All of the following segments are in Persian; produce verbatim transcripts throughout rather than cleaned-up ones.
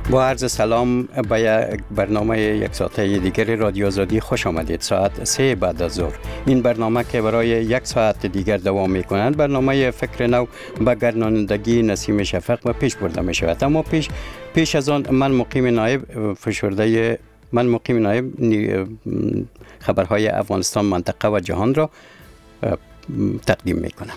با عرض سلام به برنامه یک ساعته دیگر رادیو آزادی خوش آمدید. ساعت سه بعد از ظهر این برنامه که برای یک ساعت دیگر دوام می کنند برنامه فکر نو به گردانندگی نسیم شفق و پیش برده می شود. اما پیش پیش از آن من مقیم نایب فشرده من مقیم نایب خبرهای افغانستان، منطقه و جهان را تقدیم می کنم.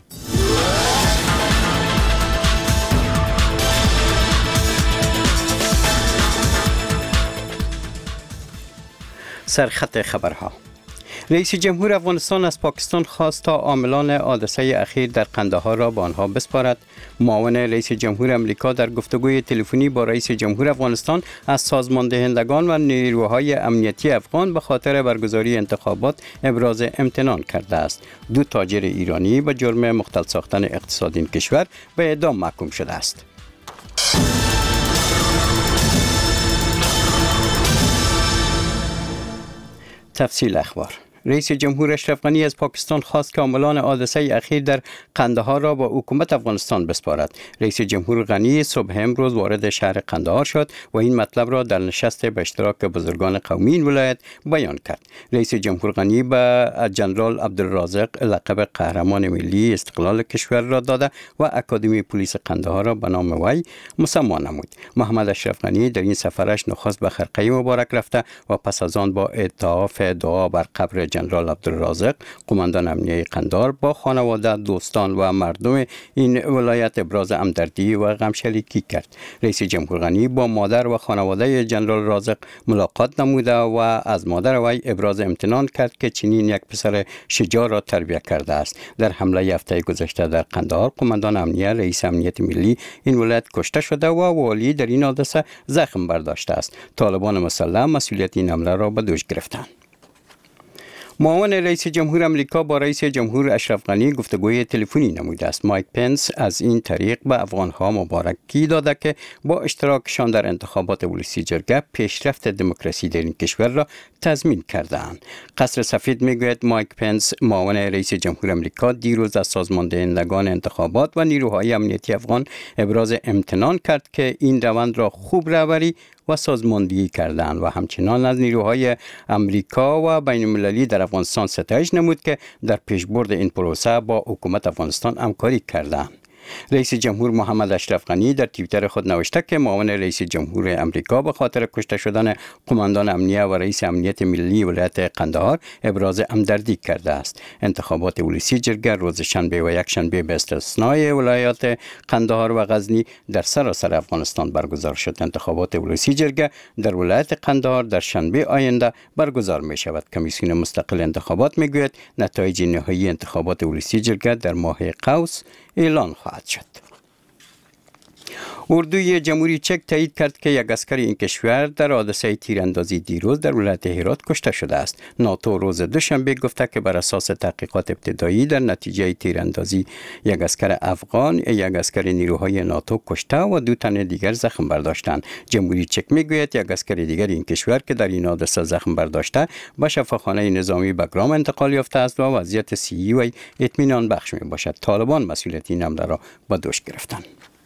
سرخط خبرها. رئیس جمهور افغانستان از پاکستان خواست تا عاملان حادثه اخیر در قندهار را به آنها بسپارد. معاون رئیس جمهور امریکا در گفتگوی تلفنی با رئیس جمهور افغانستان از سازماندهندگان و نیروهای امنیتی افغان به خاطر برگزاری انتخابات ابراز امتنان کرده است. دو تاجر ایرانی به جرم مختل ساختن اقتصاد این کشور به اعدام محکوم شده است. تفصیل اخبار. رئیس جمهور اشرف غنی از پاکستان خواست که عاملان حادثه اخیر در قندهار را با حکومت افغانستان بسپارد. رئیس جمهور غنی صبح امروز وارد شهر قندهار شد و این مطلب را در نشست به اشتراک بزرگان قومی این ولایت بیان کرد. رئیس جمهور غنی به جنرال عبدالرازق لقب قهرمان ملی استقلال کشور را داده و اکادمی پلیس قندهار را به نام وی مسما نمود. محمد اشرف غنی در این سفرش نخست به خرقه مبارک رفته و پس از آن با اتعاف دعا بر قبر جنرال عبدالرازق قماندان امنیه قندهار با خانواده، دوستان و مردم این ولایت ابراز همدردی و غمشریکی کرد. رئیس جمهور غنی با مادر و خانواده جنرال رازق ملاقات نموده و از مادر وی ابراز امتنان کرد که چنین یک پسر شجاع را تربیت کرده است. در حمله هفته گذشته در قندهار قماندان امنیه رئیس امنیت ملی این ولایت کشته شده و والی در این حادثه زخم برداشته است. طالبان مسلح مسئولیت این حمله را به دوش گرفتند. معاون رئیس جمهور امریکا با رئیس جمهور اشرف غنی گفتگوی تلفنی نموده است. مایک پنس از این طریق به افغانها مبارکی داده که با اشتراکشان در انتخابات ولسی جرگه پیشرفت دموکراسی در این کشور را تضمین کرده‌اند. قصر سفید میگوید مایک پنس معاون رئیس جمهور امریکا دیروز از سازماندهندگان انتخابات و نیروهای امنیتی افغان ابراز امتنان کرد که این روند را خوب رهبری و سازماندهی کردند و همچنان از نیروهای امریکا و بین المللی در افغانستان ستایش نمود که در پیشبرد این پروسه با حکومت افغانستان همکاری کردند. رئیس جمهور محمد اشرف غنی در توییتر خود نوشته که معاون رئیس جمهور امریکا به خاطر کشته شدن قماندان امنیه و رئیس امنیت ملی ولایت قندهار ابراز همدردی کرده است. انتخابات ولسی جرگه روز شنبه و یک شنبه به استثنای ولایات قندهار و غزنی در سراسر افغانستان برگزار شد. انتخابات ولسی جرگه در ولایت قندهار در شنبه آینده برگزار می شود. کمیسیون مستقل انتخابات می گوید نتایج نهایی انتخابات ولسی جرگه در ماه قوس اعلان خواهد شد. اردوی جمهوری چک تایید کرد که یک عسکر این کشور در حادثه تیراندازی دیروز در ولایت هرات کشته شده است. ناتو روز دوشنبه گفته که بر اساس تحقیقات ابتدایی در نتیجه تیراندازی یک عسکر افغان یک عسکر نیروهای ناتو کشته و دو تن دیگر زخم برداشتند. جمهوری چک میگوید یک عسکر دیگر این کشور که در این حادثه زخم برداشته به شفاخانه نظامی بگرام انتقال یافته است و وضعیت صحی وی اطمینان بخش می باشد. طالبان مسئولیت این حمله را به دوش گرفتند.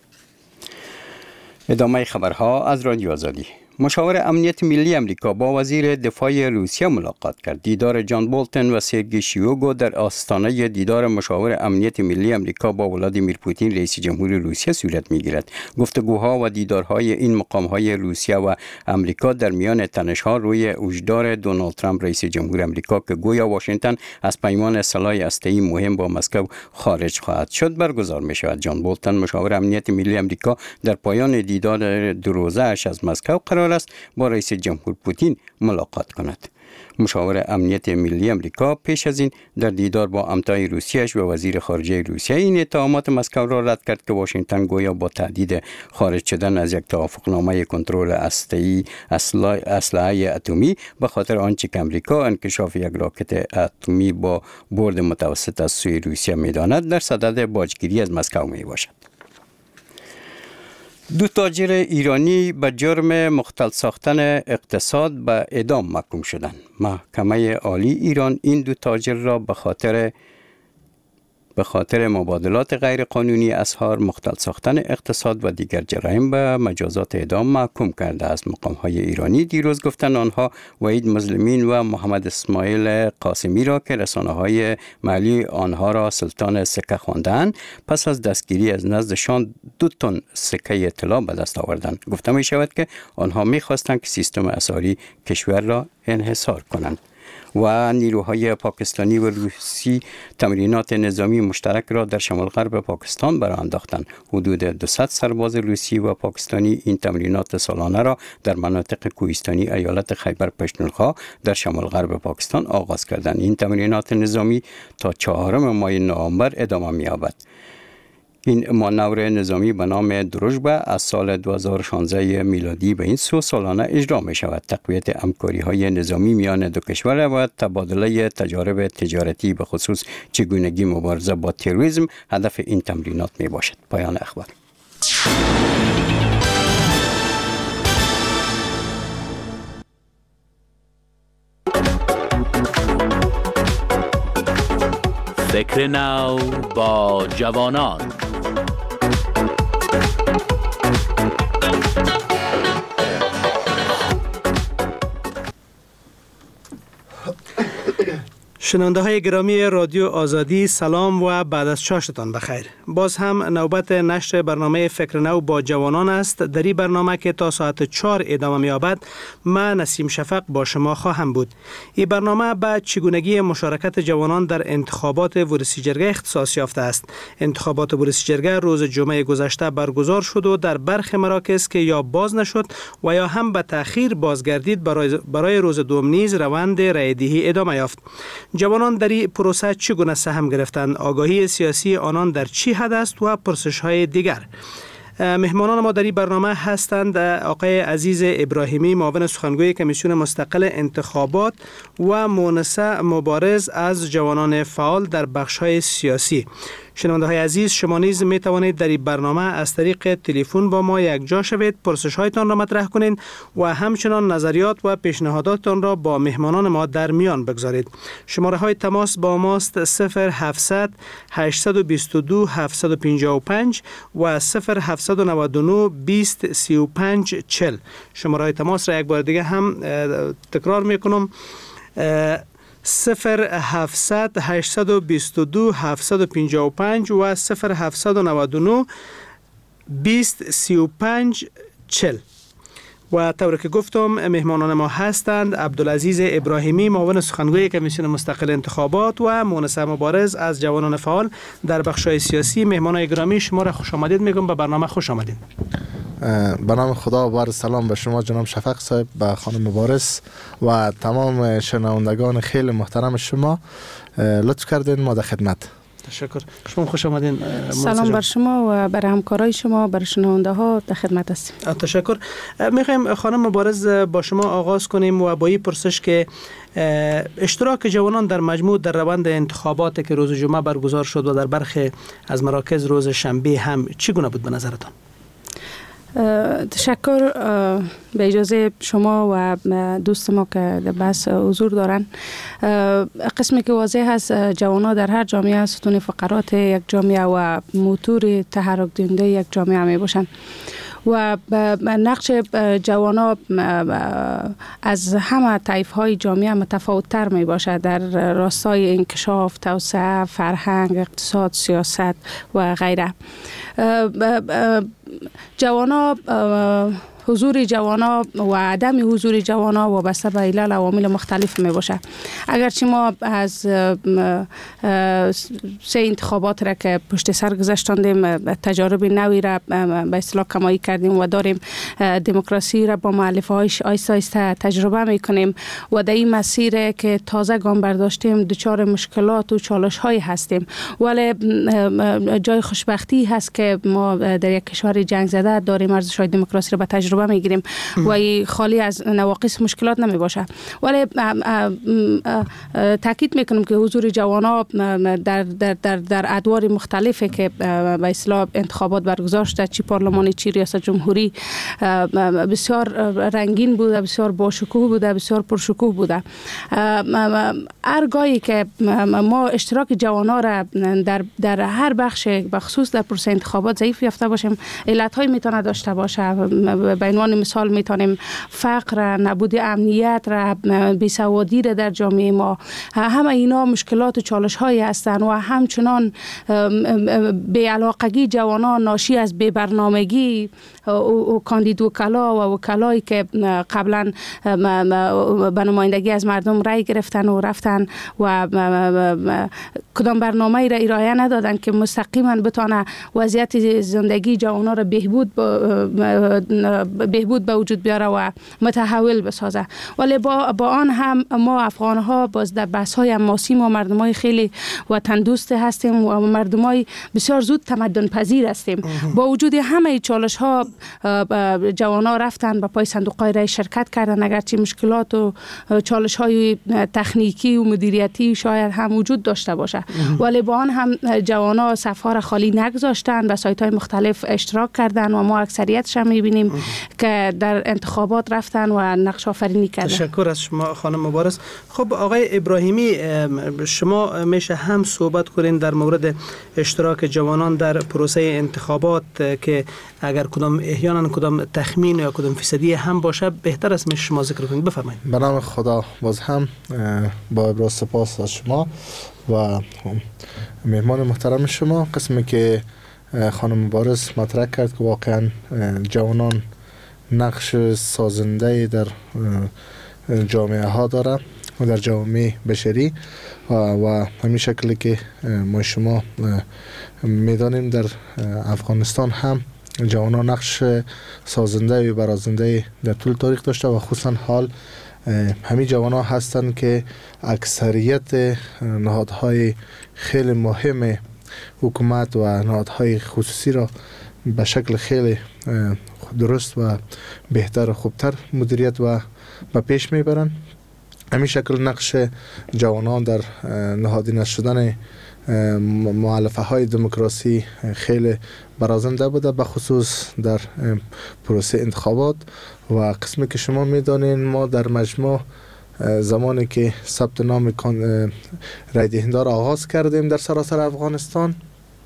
ادامه خبرها از رادیو آزادی. مشاور امنیت ملی امریکا با وزیر دفاع روسیه ملاقات کرد. دیدار جان بولتن و سرگئی شویگو در آستانه دیدار مشاور امنیت ملی امریکا با ولادیمیر پوتین رئیس جمهور روسیه صورت می‌گیرد. گفتگوها و دیدارهای این مقام‌های روسیه و امریکا در میان تنش‌ها روی هشدار دونالد ترامپ رئیس جمهور امریکا که گویا واشنگتن از پیمان سلاح هسته‌ای مهم با مسکو خارج خواهد شد برگزار می‌شود. جان بولتن مشاور امنیت ملی امریکا در پایان دیدار دو روزه‌اش از مسکو قرار است با رئیس جمهور پوتین ملاقات کند. مشاور امنیت ملی امریکا پیش از این در دیدار با همتای روسیه‌اش و وزیر خارجه روسیه این اتهامات مسکو را رد کرد که واشنگتن گویا با تهدید خارج شدن از یک توافقنامه کنترل هسته‌ای اسلحه اتمی به خاطر آنچه که امریکا انکشاف یک راکت اتمی با برد متوسط از سوی روسیه می‌داند در صدد باجگیری از مسکو میباشد. دو تاجر ایرانی به جرم مختل ساختن اقتصاد به اعدام محکوم شدند. محکمه عالی ایران این دو تاجر را به خاطر به خاطر مبادلات غیرقانونی اسعار، مختل ساختن اقتصاد و دیگر جرایم به مجازات اعدام محکوم کرده است. مقام‌های ایرانی دیروز گفتند آنها وحید مظلمین و محمد اسماعیل قاسمی را که رسانه‌های محلی آنها را سلطان سکه خواندند، پس از دستگیری از نزدشان دو تن سکه طلا به دست آوردند. گفته می شود که آنها می خواستند که سیستم اسعاری کشور را انحصار کنند. و نیروهای پاکستانی و روسی تمرینات نظامی مشترک را در شمال غرب پاکستان برآ انداختند. حدود دویست سرباز روسی و پاکستانی این تمرینات سالانه را در مناطق کوهستانی ایالت خیبر پختونخوا در شمال غرب پاکستان آغاز کردند. این تمرینات نظامی تا چهارم ماه نوامبر ادامه می‌یابد. این مانور نظامی به نام دروژبه از سال دو هزار و شانزده میلادی به این سو سالانه اجرا می شود. تقویت همکاری های نظامی میان دو کشور و تبادله تجارب تجارتی به خصوص چگونگی مبارزه با تروریسم هدف این تمرینات می باشد. پایان اخبار. فکر نو با جوانان. شنونده های گرامی رادیو آزادی، سلام و بعد از چاشتان بخیر. باز هم نوبت نشر برنامه فکر نو با جوانان است. در این برنامه که تا ساعت چهار ادامه می‌یابد، من نسیم شفق با شما خواهم بود. این برنامه به چگونگی مشارکت جوانان در انتخابات ورودی جرگه اختصاص یافته است. انتخابات ورودی جرگه روز جمعه گذشته برگزار شد و در برخی مراکز که یا باز نشد و یا هم به تأخیر بازگردید برای برای روز دوم نیز روند رایدهی ادامه یافت. جوانان در این پروسه چگونه سهم گرفتند؟ آگاهی سیاسی آنان در چی حد است و پرسش‌های دیگر. مهمانان ما در این برنامه هستند آقای عزیز ابراهیمی، معاون سخنگوی کمیسیون مستقل انتخابات و مونسه مبارز از جوانان فعال در بخش‌های سیاسی. شنونده های عزیز، شما نیز می توانید در این برنامه از طریق تلفن با ما یک جا شوید، پرسش هایتان را مطرح کنید و همچنان نظریات و پیشنهاداتتان را با مهمانان ما در میان بگذارید. شماره های تماس با ماست صفر هفتصد هشتصد و بیست و دو هفتصد و پنجاه و پنج و صفر هفتصد و نود و نه بیست سی و پنج چهل. شماره های تماس را یک بار دیگه هم تکرار می کنم: صفر هفتصد هشتصد و بیست و دو هفتصد و پنجاه و پنج و صفر هفتصد و نود و نه بیست سی و پنج چهل. و طور که گفتم مهمانان ما هستند عبدالعزیز ابراهیمی، معاون سخنگوی کمیسیون مستقل انتخابات و مونسه مبارز از جوانان فعال در بخش‌های سیاسی. مهمانان گرامی، شما را خوش آمدید میگم، به برنامه خوش آمدید. به نام خدا و بار سلام به شما جناب شفق صاحب، به خانم مبارز و تمام شنوندگان خیلی محترم شما. لطف کردین ما در خدمت. تشکر. شما خوش آمدین. سلام بر شما و بر همکارای شما، بر شنونده ها در خدمت هستیم. تشکر. میخوایم خانم مبارز با شما آغاز کنیم و با این پرسش که اشتراک جوانان در مجموع در روند انتخابات که روز جمعه برگزار شد و در برخی از مراکز روز شنبه هم چگونه بود به نظرتان؟ تشکر. به اجازه شما و دوست ما که در بحث حضور دارن، قسمی که واضح هست جوانان در هر جامعه ستون فقرات یک جامعه و موتور تحرک دهنده یک جامعه می باشند و نقش جوانا از همه طیف‌های جامعه متفاوت‌تر می باشد در راستای انکشاف، توسعه، فرهنگ، اقتصاد، سیاست و غیره. جوانا حضور جوانا و عدم حضور جوانا وابسته به علل عوامل مختلف می باشه. اگرچه ما از سه انتخابات را که پشت سر گذاشتیم تجارب نوی را به اصطلاح کمایی کردیم و داریم دموکراسی را با مؤلفه هایش آیسته آیسته تجربه می کنیم و در این مسیر که تازه گام برداشتیم دچار مشکلات و چالش های هستیم، ولی جای خوشبختی هست که ما در یک کشور جنگ زده داریم ارزش های دموکراسی را به تجربه تجربه میگیریم و این خالی از نواقص مشکلات نمی باشه. ولی تاکید میکنم که حضور جوانان در در در در ادوار مختلفی که به اصطلاح انتخابات برگزار شده، چی پارلمانی چی ریاست جمهوری، بسیار رنگین بوده، بسیار باشکوه بوده، بسیار پرشکوه بوده. هرگاهی که ما اشتراک جوانان را در در هر بخش بخصوص در پروسه انتخابات ضعیف یافته باشیم، علت‌های میتونه داشته باشه. به عنوان مثال میتونیم فقر، نبود امنیت را، بیسوادی را در جامعه ما، همه اینا مشکلات و چالش‌هایی هستند و همچنان بی‌علاقگی جوانان ناشی از بی‌برنامگی و کاندید وکلا و وکلایی که قبلا به نمایندگی از مردم رای گرفتن و رفتن و کدام برنامه‌ای را ارائه ندادن که مستقیما بتونه وضعیت زندگی جوانان را بهبود بهبود به وجود بیاره و متحول بسازه. ولی با با آن هم ما افغان‌ها باز در بحث‌های حماسی ما مردمای خیلی وطن دوست هستیم و مردمای بسیار زود تمدن پذیر هستیم. با وجود همه چالش‌ها جوانان رفتن به پای صندوق‌های رای شرکت کردن، اگرچه مشکلات و چالش‌های تکنیکی و مدیریتی شاید هم وجود داشته باشه، ولی با آن هم جوانان صف‌ها را خالی نگذاشتن، به سایت‌های مختلف اشتراک کردن و ما اکثریتش هم می‌بینیم که در انتخابات رفتن و نقش آفرینی کردن. تشکر از شما خانم مبارز. خب آقای ابراهیمی، شما میشه هم صحبت کنین در مورد اشتراک جوانان در پروسه انتخابات که اگر کدام احیانا کدام تخمین یا کدام فیصدی هم باشه بهتر است میشه شما ذکر کنید. بفرمایید. به نام خدا باز هم با ابراز سپاس از شما و مهمان محترم شما. قسمی که خانم مبارز مطرح کرد که واقعا جوانان نقش سازنده در جامعه ها داره و در جامعه بشری و, و همین شکلی که ما شما میدانیم در افغانستان هم جوانان نقش سازنده و برازنده در طول تاریخ داشته و خصوصا حال همین جوانان هستند که اکثریت نهادهای خیلی مهم حکومت و نهادهای خصوصی را به شکل خیلی درست و بهتر و خوبتر مدیریت و به پیش میبرند. همین شکل نقش جوانان در نهادینه شدن مؤلفه های دموکراسی خیلی برازنده بوده، به خصوص در پروسه انتخابات. و قسمی که شما میدانین ما در مجموع زمانی که ثبت نام رای دهنده را آغاز کردیم در سراسر افغانستان،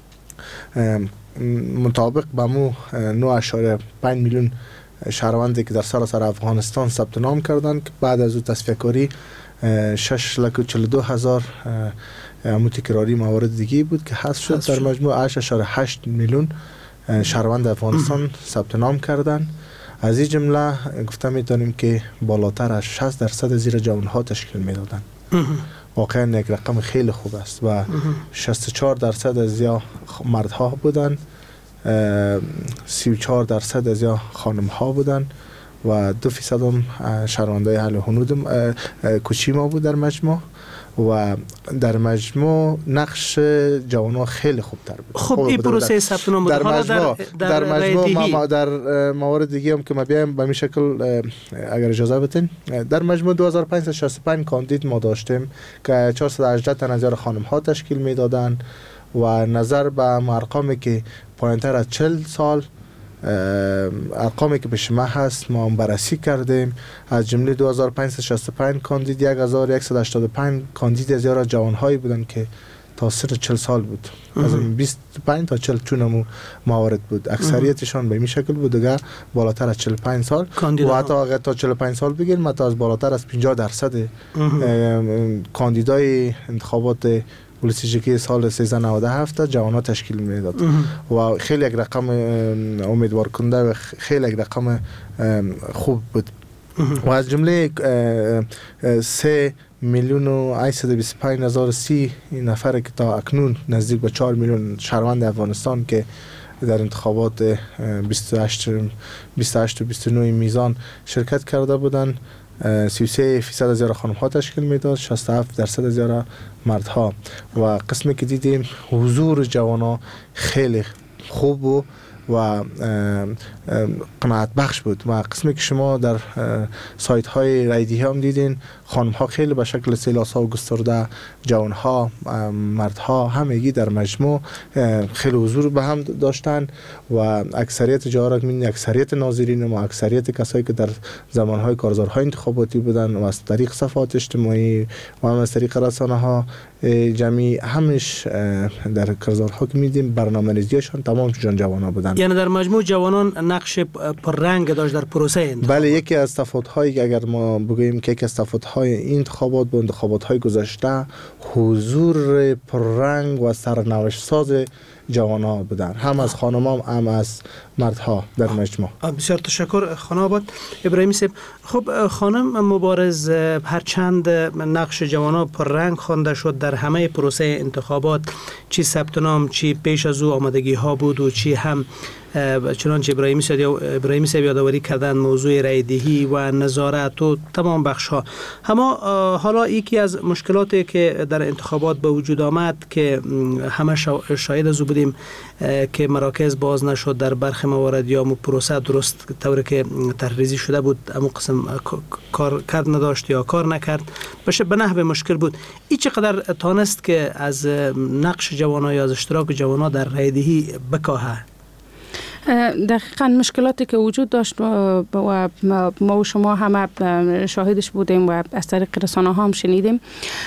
مطابق به مو نه اشاریه پنج میلیون شهروندی که در سراسر افغانستان ثبت نام کردند که بعد از او تصفیه کاری شش لک و چهل و دو هزار متکراری موارد دیگه بود که حذف شد. در مجموع هشت اشاریه هشت میلیون شهروند افغانستان ثبت نام کردند. از این جمله گفته میتونیم که بالاتر از شصت درصد زیر جوانها تشکیل میدادند. واقعا یک رقم خیلی خوب است و شصت و چهار درصد از یا مردها بودند، سی و چهار درصد از یا خانم ها بودند و دو فیصد هم شهروندای اهل هنود کوچی ما بود در مجموع و در مجموع نقش جوانان خیلی خوبتر بود. خب این پروسه ثبت نام در مجموع در, در مجموع ما در موارد دیگه هم که ما بیایم به این شکل اگر اجازه بدین، در مجموع دو هزار و پانصد و شصت و پنج کاندید ما داشتیم که چهارصد و هجده تن از خانم ها تشکیل میدادند و نظر به ارقامی که پایینتر از چهل سال ارقامی که به شما هست ما هم بررسی کردیم. از جمله دو هزار و پانصد و شصت و پنج کاندید یک هزار و صد و هشتاد و پنج کاندید از یارا جوانهایی بودن که تا سن چهل سال بود، از بیست و پنج تا چهل چونمو موارد بود. اکثریتشان به این شکل بود، دیگه بالاتر از چهل و پنج سال و حتی اگر تا چهل و پنج سال بگیریم حتی از بالاتر از پنجاه درصد کاندیدای انتخابات ولسیجیکی سال سیزده نود و هفت جوانان تشکیل میداد و خیلی یک رقم امیدوار کننده و خیلی یک رقم خوب بود. و از جمله سه میلیون و هشتصد و بیست و پنج هزار و سی نفر که تا اکنون نزدیک به چهار میلیون شهروند افغانستان که در انتخابات بیست و هشت و بیست و نه میزان شرکت کرده بودند، سی و سه فیصد از یارا خانم ها تشکیل میداد، شصت و هفت درصد از یارا مردها. و قسمی که دیدیم حضور جوانا خیلی خوب و و قناعت بخش بود. و قسمی که شما در سایت های رایدهی هم دیدین، خانم ها خیلی به شکل سیلاس ها و گسترده، جوان ها، مردها همگی در مجموع خیلی حضور به هم داشتن و اکثریت جاها را می‌بینید، اکثریت ناظرین ما، اکثریت کسایی که در زمانهای کارزارهای انتخاباتی بودن و از طریق صفحات اجتماعی و هم از طریق رسانه ها جمعی همش در کارزارها که می‌دیدیم برنامه‌ریزیشان تمام جان جوانا بودن. یعنی در مجموع جوانان نقش پررنگ داشت در پروسه انتخابات. بله، یکی از تفاوت‌هایی که اگر ما بگوییم که یکی از تفاوت‌های این انتخابات با انتخابات‌های گذشته حضور پررنگ و سرنوشت ساز جوان‌ها بودن، هم از خانم‌ها هم از مردها در مجموع. بسیار تشکر خانم آباد. ابراهیمی صاحب، خب خانم مبارز هرچند نقش جوان‌ها پررنگ خوانده شد در همه پروسه انتخابات، چی ثبت نام، چی پیش از او آمادگی‌ها بود و چی هم چنانچه ابراهیمی صاحب ابراهیمی صاحب یادآوری کردن موضوع رایدهی و نظارت و تمام بخش‌ها. اما حالا یکی از مشکلاتی که در انتخابات به وجود آمد که همه شاهد از او بودیم که مراکز باز نشد در برخی موارد یا پروسه درست طوری که تحریزی شده بود اما قسم کار کرد نداشت یا کار نکرد، بشه به نحو مشکل بود. این چقدر تانست که از نقش جوانان یا از اشتراک جوانان در رایدهی بکاهه؟ دقیقاً مشکلاتی که وجود داشت و ما و شما همه شاهدش بودیم و از طریق رسانه ها هم شنیدیم،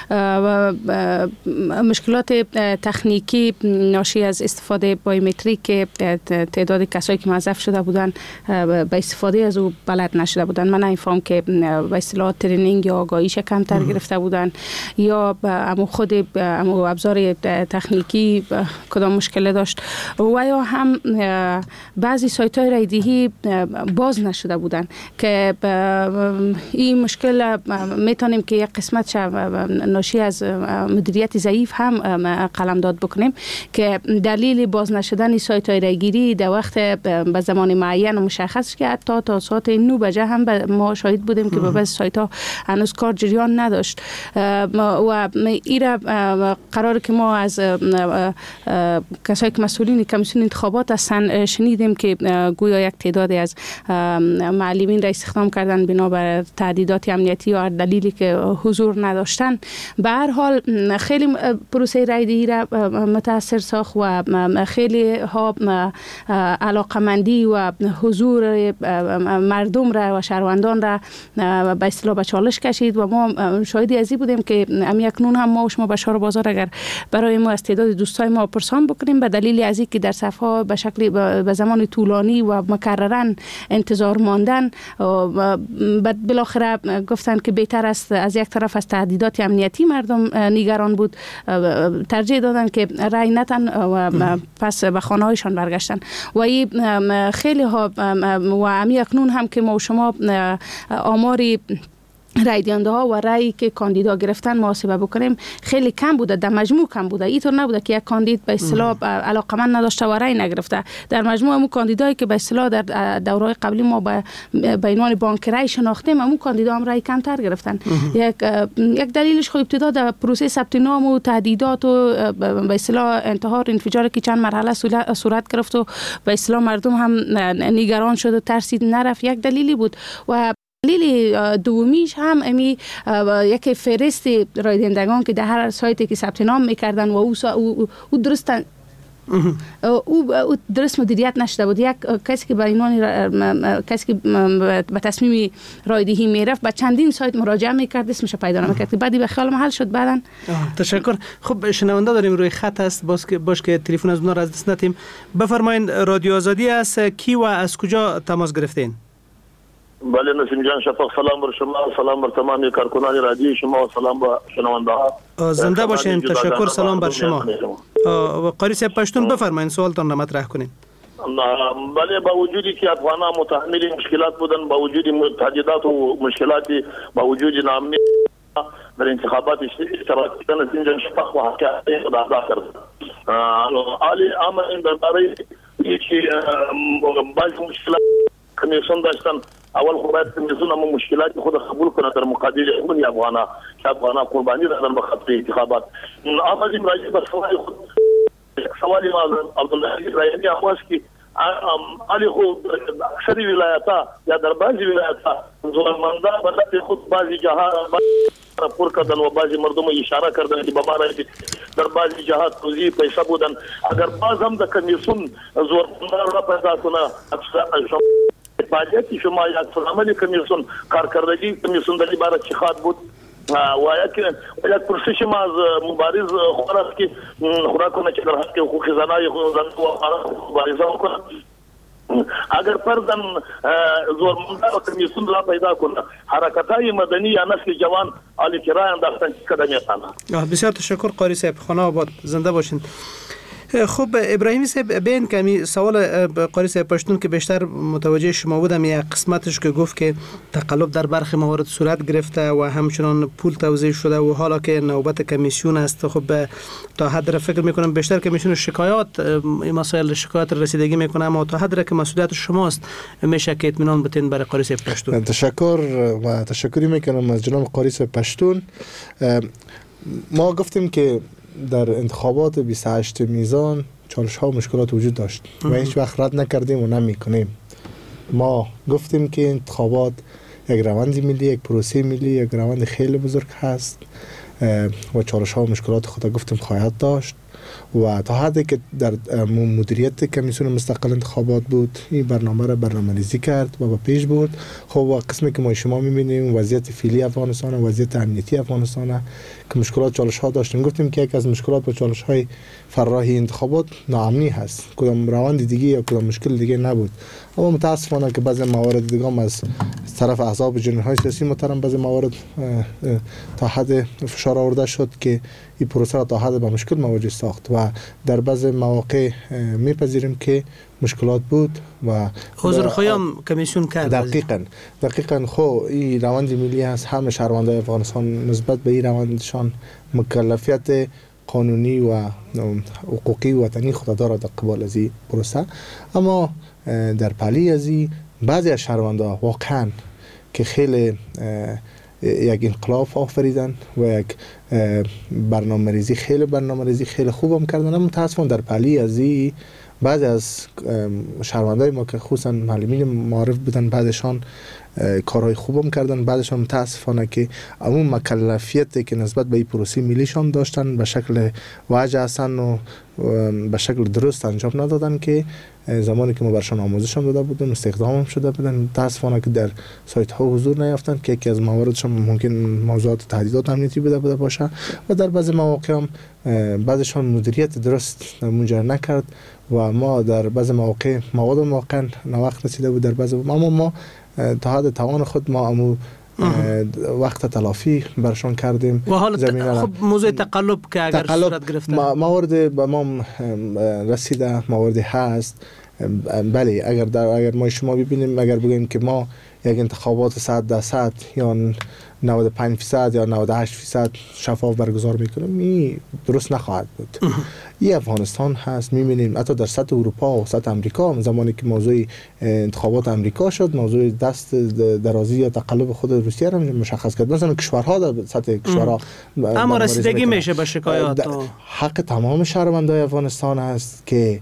مشکلات تکنیکی ناشی از استفاده بایومتریک که تعداد کسایی که موظف شده بودن به استفاده از او بلد نشده بودن. من نمی‌فهم که به اصطلاح ترینینگ یا آگاهیش کمتر گرفته بودن یا امو خود امو ابزار تکنیکی کدام مشکل داشت و یا هم بعضی سایت های رایدهی باز نشده بودن که این مشکل میتونیم که یک قسمت ناشی از مدیریت ضعیف هم قلمداد بکنیم که دلیل باز نشدن سایت های رایگیری در وقت به زمان معین و مشخص که حتی تا ساعت نه بجه هم ما شاهد بودیم که به بعضی سایت ها هنوز کار جریان نداشت و ایره قرار که ما از کسایی که مسئولین کمیسیون انتخابات هستن شنیدیم که گویا یک تعدادی از معلمین را استخدام کردن بنابر تعدیدات امنیتی یا دلیلی که حضور نداشتن. به هر حال خیلی پروسه رایدهی را متاثر ساخت و خیلی ها علاقمندی و حضور مردم را و شهروندان را به اصطلاح به چالش کشید و ما شاهدی ازی بودیم که امی اکنون هم ما و شما بشار بازار اگر برای ما از تعداد دوستای ما پرسان بکنیم به دلیل ازی که در صفحه به شکل به زمان طولانی و مکررن انتظار ماندن بالاخره گفتن که بهتر است از یک طرف از تهدیدات امنیتی مردم نگران بود ترجیح دادن که رای ندن و پس به خانه هایشان برگشتن و این خیلی ها و امی اکنون هم که ما و شما آماری رای دهنده ها و رایی که کاندیدا گرفتن محاسبه بکنیم خیلی کم بوده، در مجموع کم بوده. اینطور نبوده که یک کاندید به اصطلاح علاقمند نداشته و رای نگرفته. در مجموع همون کاندیدایی که به اصطلاح در دوره‌های قبلی ما به به عنوان بانک رای شناختیم همون کاندیدا هم رای کمتر گرفتن. یک یک دلیلش خود ابتدا در پروسه ثبت نام و تهدیدات و به اصطلاح انتحار انفجار که چند مرحله صورت گرفت و به اصطلاح مردم هم نگران شد و ترسید نرفت، یک دلیلی بود. و دلیل دومیش هم امی یک فهرست رای دهندگان که در هر سایتی که ثبت نام میکردن و او او, او درست او درست مدیریت نشده بود. یک کسی که به عنوان کسی که به تصمیم رایدهی میرفت به چندین سایت مراجعه میکرد اسمش پیدا نمیکرد، بعدی به خیال محل شد بعداً. تشکر. خب شنونده داریم روی خط است، باز که باش که تلفن از اونها را از دست ندیم. بفرمایید رادیو آزادی است، کی و از کجا تماس گرفتین؟ بله نسیم جان، شفاق سلام بر شما، سلام بر تمام کارکنان رادیو شما و سلام بر شنونده ها. زنده باشین. تشکر. سلام بر شما. قاری صاحب پشتون بفرمایید سوالتان را مطرح کنین. بله با وجودی که افغانان متحمل مشکلات بودن، با وجود تهدیدات و مشکلات، با وجود ناامنی در انتخابات اشتراک کردن نسیم جان شفاق و حقیقت ادا کرد. عالی امر درباره یکی بعض مشکلات کمیسیون داشتن. اول خو باید کمیسیون هم مشکلات خود قبول کنه در مقابل اون افغانا که افغانا قربانی دادن به خاطر انتخابات. آمدیم راجع به سوال خود سوالی ما عبدالله رایانی آواز که علی خو اکثری ولایت‌ها یا در بعضی ولایت‌ها زورمندا بلد خود بعضی جهات راپور کردن و بعضی مردم اشاره کردن که بابا در بعضی جهات توزیع پیسه بودن اگر باز هم د کمیسیون زورمندا را پیدا کنه فعالیت شما یا عملی کمیسیون کارکردگی کمیسیون در عبارت چی خواهد بود و یک یک پرسش ما از مبارز خوراک کی خوراکونه که در حق حقوق زنای زن و مبارزه میکنه اگر فرضاً زورمندا و کمیسیون را پیدا کنه حرکت‌های مدنی یا نسل جوان علی کرای انداختن قدم می‌تونه. بسیار تشکر قاری صاحب، خانه آباد، زنده باشین. خب ابراهیمی صاحب، بین کمی سوال قاری صاحب پشتون که بیشتر متوجه شما بودم یک قسمتش که گفت که تقلب در برخی موارد صورت گرفته و همچنان پول توزیع شده و حالا که نوبت کمیسیون است. خب تا حد را فکر میکنم بیشتر کمیسیون شکایات این مسائل شکایات رسیدگی میکنه، اما تا حد را که مسئولیت شماست میشه که اطمینان بتین برای قاری صاحب پشتون. تشکر و تشکری میکنم از جناب قاری صاحب پشتون. ما گفتیم که در انتخابات بیست و هشت میزان چالش ها و مشکلات وجود داشت و هیچ وقت رد نکردیم و نمیکنیم. ما گفتیم که انتخابات یک روند ملی، یک پروسه ملی، یک روند خیلی بزرگ هست و چالش ها و مشکلات خود گفتیم خواهد داشت و تا حدی که در مدیریت کمیسیون مستقل انتخابات بود این برنامه را برنامه‌ریزی کرد و به پیش برد. خب قسمی که ما شما می‌بینیم وضعیت فعلی افغانستان و وضعیت امنیتی افغانستان که مشکلات چالش ها داشتیم، گفتیم که یک از مشکلات و چالش های فرراهی انتخابات ناامنی هست، کدام روند دیگه یا کدام مشکل دیگه نبود. اما متاسفانه که بعضی موارد دیگه هم از طرف احزاب جنرهای سیاسی محترم بعضی موارد تا حد فشار آورده شد که این پروسه را تا حد به مشکل مواجه ساخت و در بعضی مواقع میپذیریم که مشکلات بود و عذرخواهی هم کمیسیون کرد. دقیقاً دقیقاً خب این روند ملی است، همه شهروندان افغانستان نسبت به این روندشان مکلفیت قانونی و حقوقی وطنی خود دارد در قبال از این پروسه. اما در پلی از این بعضی از شهروندان واقعاً که خیلی یک انقلاب آفریدن و یک برنامه ریزی خیلی برنامه ریزی خیلی خوبم کردن، اما متاسفانه در پلی از این بعضی از شهروندای ما که خصوصا معلمین معارف بودن بعدشان کارهای خوبم کردن، بعدشان متاسفانه که اون مکلفیتی که نسبت به این پروسه ملیشان داشتن به شکل واجه هستن و به شکل درست انجام ندادن که زمانی که ما برشان آموزش هم داده بودیم استخدام هم شده بودن، متاسفانه که در سایت ها حضور نیافتن که یکی از مواردشان ممکن موضوعات تهدیدات امنیتی بوده بوده باشه و در بعضی مواقع هم بعضشان مدیریت درست منجر نکرد و ما در بعضی مواقع مواد واقعا نوقت رسیده بود در بعضی، اما ما تا حد توان خود ما امو وقت تلافی برشان کردیم. و حالا خب موضوع تقلب که اگر صورت گرفته موارد به ما رسیده موارد هست، بله اگر در اگر ما شما ببینیم اگر بگیم که ما یک انتخابات صد درصد یا نود و پنج درصد یا نود و هشت درصد شفاف برگزار میکنیم این درست نخواهد بود. این افغانستان هست، میبینیم حتی در سطح اروپا و سطح امریکا زمانی که موضوع انتخابات امریکا شد موضوع دست درازی یا تقلب خود روسیه را مشخص کرد. مثلا کشورها در سطح کشورها اما رسیدگی میشه به شکایات. حق تمام شهروندان افغانستان است که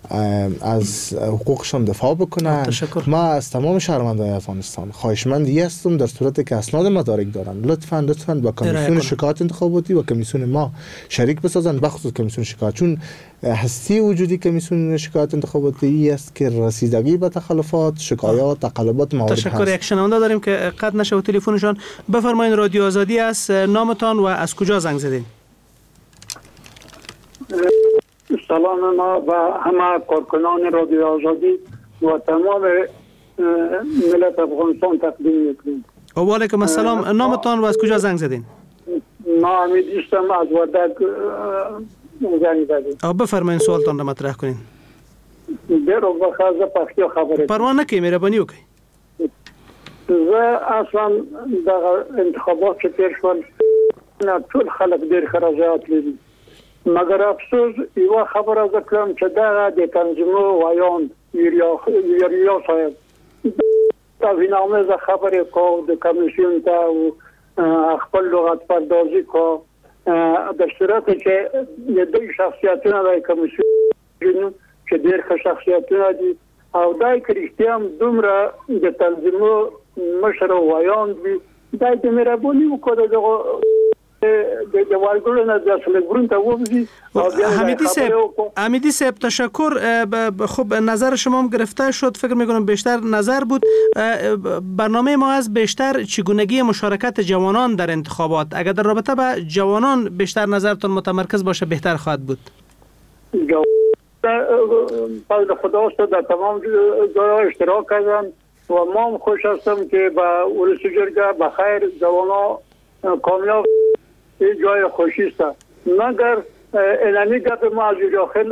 از حقوقشان دفاع بکنن. ما از تمام شهروندان افغانستان خواهشمندی هستم در صورتی که اسناد مدارک دارن لطفاً لطفاً با کمیسیون شکایت انتخاباتی و کمیسیون ما شریک بسازن، بخصوص کمیسیون شکایت، چون هستی وجودی کمیسیون شکایت انتخاباتی است که رسیدگی به تخلفات، شکایات، تقلبات موارد هست. تشکر. یک شنونده داریم که قطع نشه و تلفنشان. بفرمایید رادیو آزادی است، نامتان و از کجا زنگ زدین؟ سلام ما و همه کارکنان رادیو آزادی و تمام ملت افغانستان تقدیم میکنیم. و علیکم السلام. نامتان و از کجا زنگ زدین؟ ما امید استم از وردک زنگ زدیم. او بفرمایید سوالتان را مطرح کنین. برو بخواه پختی خبره پروا نکی مهربانی وکړئ. زه اصلا د انتخابات چې تیر شول ټول خلک ډېر ښه رضایت لري، مگر افسوس یوه خبره زه کړم چې دغه د تنظیمو وایاند یوریا صاحب توهین‌آمیزه خبرې کو د کمیسیون ته او خپل لغت پردازي کو د صورت چې د دوی شخصیتونه د کمیسیون چې ډېر ښه شخصیتونه دي او دای کریستی هم دومره د تنظیمو مشر و وایاند بی دای د مهرباني وکړه دغه د والګلو نه د اصل ګرون ته وبزي. حمیدی صاحب حمیدی صاحب تشکر. خب نظر شما هم گرفته شد، فکر میکنم بیشتر نظر بود. برنامه ما از بیشتر چگونگی مشارکت جوانان در انتخابات، اگر در رابطه با جوانان بیشتر نظرتون متمرکز باشه بهتر خواهد بود. پس خدا است در تمام جای اشتراک کردن و ما هم خوش هستم که با ولسی جرگه بخیر جوانا کامیاب این جای خوشی است. مگر اینمی گپ ما از داخل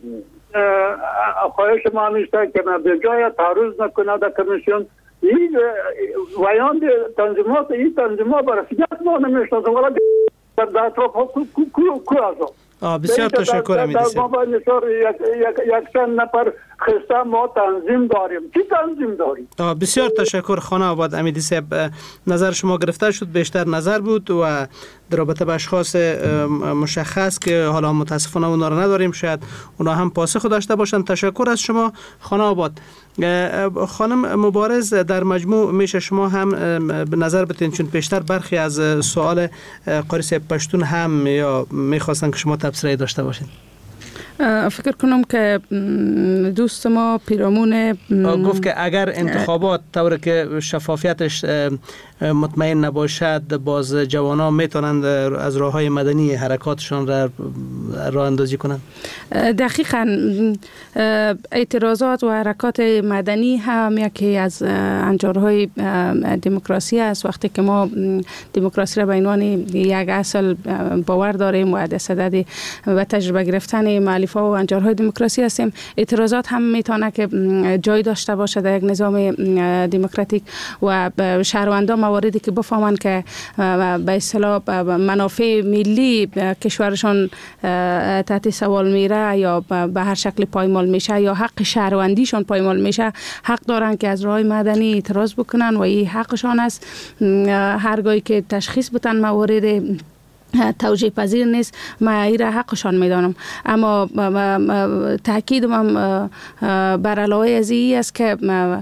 خواهش ما همیشه که به جای تعرض نکنه در کمیسیون این ویان تنظیمات این تنظیمات برسیت ما نمیشناسم ولی در اطراف کو ازا. بسیار تشکر حمیدی صاحب. ما یک یک چند نفر خسته ما تنظیم داریم. چی تنظیم داریم؟ بسیار تشکر خانه آباد حمیدی صاحب. نظر شما گرفته شد، بیشتر نظر بود و در رابطه به اشخاص مشخص که حالا متاسفانه اونا رو نداریم، شاید اونا هم پاسخ داشته باشن. تشکر از شما خانه آباد. خانم مبارز، در مجموع میشه شما هم به نظر بتین، چون پیشتر برخی از سوال قاری صاحب پشتون هم یا میخواستن که شما تبصره داشته باشین. فکر کنم که دوست ما پیرامون گفت که اگر انتخابات طور که شفافیتش مطمئن نباشد، باز جوانان میتونند از راههای مدنی حرکاتشان را راه اندازی کنند. دقیقاً اعتراضات و حرکات مدنی هم یکی از انجارهای دموکراسی است. وقتی که ما دموکراسی را به عنوان یک اصل باور داریم و در صدد و تجربه گرفتن مؤلفه و انجارهای دموکراسی هستیم، اعتراضات هم میتونه که جای داشته باشه در یک نظام دموکراتیک و شهروندان مواردی که بفهمند که به اصطلاح منافع ملی کشورشان تحت سوال میره یا به هر شکل پایمال میشه یا حق شهروندیشان پایمال میشه، حق دارن که از راه مدنی اعتراض بکنن و این حقشان است. هرگاهی که تشخیص بدن موارد توجیه پذیر نیست، ما این را حقشان میدانم. اما تاکید من بر علاوه از این است که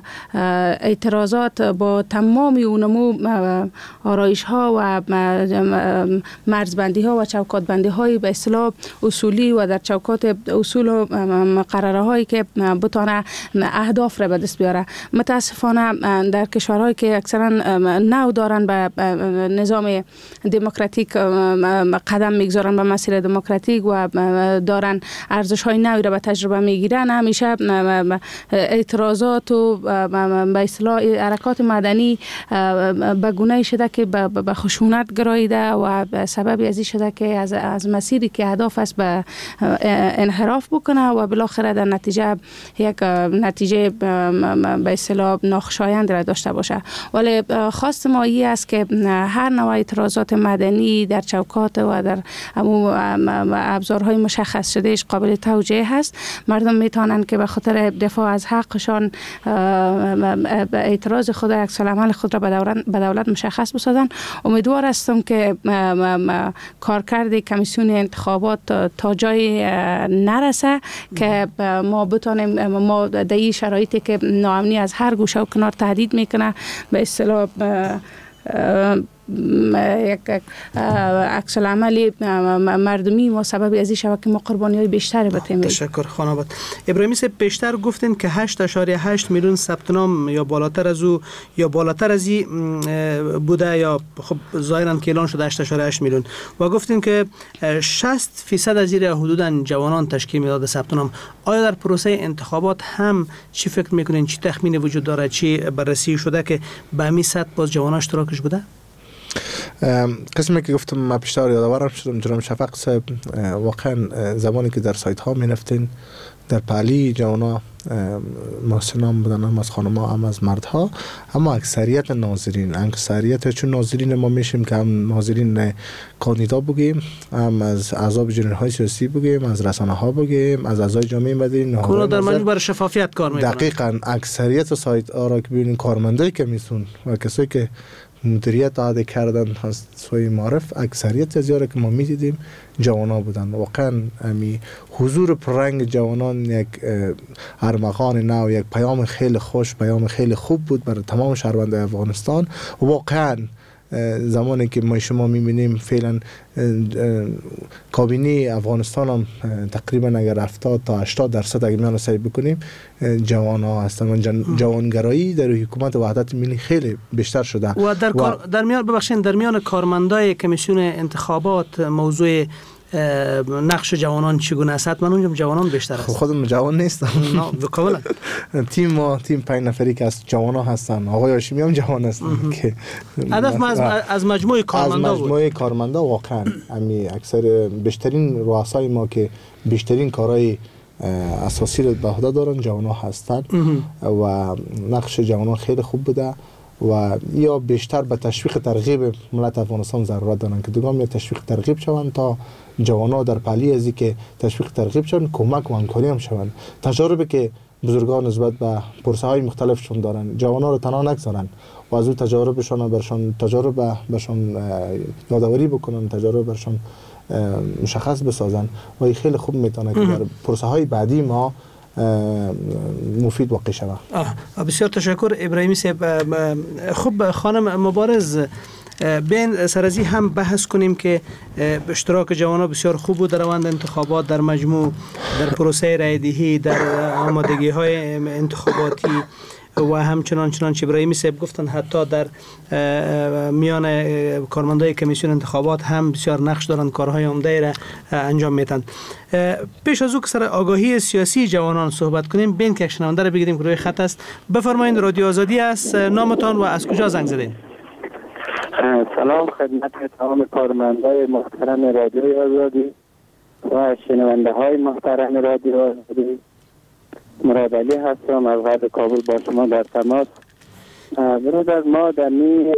اعتراضات با تمام اونمو آرایش ها و مرزبندی ها و چوکات بندی های به اصطلاح اصولی و در چوکات اصول و مقرره هایی که بتانه اهداف را به دست بیاره. متاسفانه در کشورهایی که اکثرا نو دارن به نظام دموکراتیک قدم میگذارن به مسیر دموکراتیک و دارن ارزش های نوی را به تجربه میگیرن، همیشه اعتراضات و به اصطلاح حرکات مدنی به گونه شده که به خشونت گراییده و سبب ازی شده که از از مسیری که هدف است به انحراف بکنه و بالاخره در نتیجه یک نتیجه به اصطلاح ناخوشایند را داشته باشه. ولی خواست ما این است که هر نوع اعتراضات مدنی در چوکات و در ابزارهای مشخص شدهش قابل توجیه هست. مردم میتونن که به خاطر دفاع از حقشان اعتراض خود، عکس العمل خود را به دولت مشخص بسازن. امیدوار هستم که کارکرد کمیسیون انتخابات تا جای نرسه که ما بتونیم ما در این شرایطی که ناامنی از هر گوشه و کنار تهدید میکنه به اصطلاح یک عکس العمل مردمی ما سبب از این شود که ما قربانی های بیشتری بتیم. تشکر خانم آباد. ابراهیمی صاحب، بیشتر گفتین که هشت اشاریه هشت میلیون ثبت نام یا بالاتر از او یا بالاتر از این بوده یا خب ظاهرا که اعلان شده هشت اشاریه هشت میلیون و گفتین که شصت فیصد از این حدوداً جوانان تشکیل میداد ثبت نام. آیا در پروسه انتخابات هم چی فکر میکنین، چی تخمین وجود داره، چی بررسی شده که به همین سطح باز جوانان اشتراکش بوده؟ قسمی که گفتم ما پیشتر یادآورم شدم جناب شفق صاحب، واقعا زمانی که در سایت ها می نفتین در پالی جوانا محسنان بودن، هم از خانم ها هم از مرد ها، اما اکثریت ناظرین اکثریت چون ناظرین ما میشیم که هم ناظرین کاندیدا بگیم، هم از اعضاب جنرال های سیاسی بگیم، از رسانه ها بگیم، از اعضای جامعه مدنی، کلا در مجموع برای شفافیت کار میکنن. دقیقاً اکثریت سایت ها را که ببینیم کارمندای کمیسیون و کسایی که مدیریت عاده کردن از سوی معرف، اکثریت از یاره که ما میدیدیم جوانا بودن. واقعا امی حضور پررنگ جوانان یک ارمغان نو، یک پیام خیلی خوش، پیام خیلی خوب بود برای تمام شهروندان افغانستان. واقعا زمانی که ما شما میبینیم فعلا کابینه افغانستان هم تقریبا اگر هفتاد تا هشتاد درصد اگر میان سعی بکنیم جوان ها هستن. جن... جوانگرایی در حکومت وحدت ملی خیلی بیشتر شده و در, و... در میان ببخشید در میان کارمندای کمیسیون انتخابات موضوع نقش جوانان چگونه است؟ حتما اونجا جوانان بیشتر است. خودم جوان نیستم. نه کاملا. تیم ما تیم پنج نفری که از جوانا هستن، آقای هاشمی هم جوان هستن که هدف ما از از مجموعه کارمندا از مجموعه کارمندا واقعا امی اکثر بیشترین رؤسای ما که بیشترین کارهای اساسی رو به عهده دارن جوانا هستن و نقش جوانان خیلی خوب بوده و یا بیشتر به تشویق ترغیب ملت افغانستان ضرورت دارن که دوگام یا تشویق ترغیب شوند تا جوانا در پلی ازی که تشویق ترغیب شوند کمک و همکاری هم شوند. تجاربی که بزرگان نسبت به پرسه های مختلفشون دارن جوانا رو تنها نگذارن و از اون تجاربشون برشان تجارب برشان یادآوری بکنن، تجارب برشان مشخص بسازن و این خیلی خوب میتونه که در پرسه های بعدی ما مفید واقع شود. بسیار تشکر ابراهیمی صاحب. خب خانم مبارز، بین سرازی هم بحث کنیم که اشتراک جوانان بسیار خوب بود در روند انتخابات، در مجموع در پروسه رای دهی، در آمادگی های انتخاباتی و همچنان چنان که ابراهیمی صاحب گفتن حتی در میان کارمندای کمیسیون انتخابات هم بسیار نقش دارند، کارهای عمده را انجام میدن. پیش از او که سر آگاهی سیاسی جوانان صحبت کنیم، بین که شنونده را بگیریم که روی خط است. بفرمایید، رادیو آزادی است، نامتان و از کجا زنگ زدین؟ سلام خدمت تمام کارمندای محترم رادیو آزادی و شنونده های محترم رادیو آزادی. مراد علی هستم از غرب کابل با شما در تماس. برادر، ما در می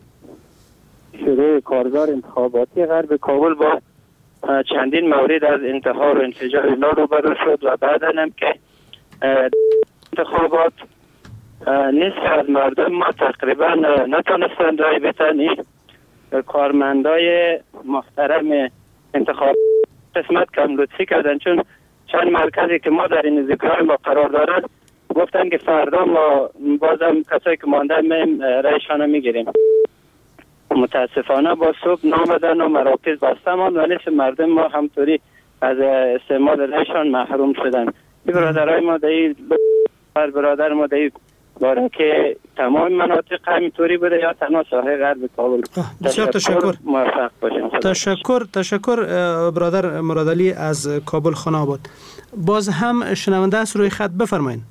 شروع کارزار انتخاباتی غرب کابل با چندین مورد از انتحار و انفجار اینا روبرو شد و بعدا هم که انتخابات نصف از مردم ما تقریبا نتونستند رای بدن. کارمندای محترم انتخاب قسمت کم لطفی کردن، چون چند مرکزی که ما در این نزدیکی‌های ما قرار دارد گفتن که فردا ما بازم کسایی که ماندن میم رایشان میگیریم. متاسفانه با صبح نامدن و مراکز بسته ماند و نصف مردم ما همطوری از استعمال رایشان محروم شدن. این برادرای ما دایی هر برادر ما دایی باره که تمام مناطق همینطوری بوده یا تنها ساحه غرب کابل. بسیار تشکر. موفق باشین. تشکر تشکر برادر مراد علی از کابل خانه آباد. باز هم شنونده است روی خط، بفرمایید.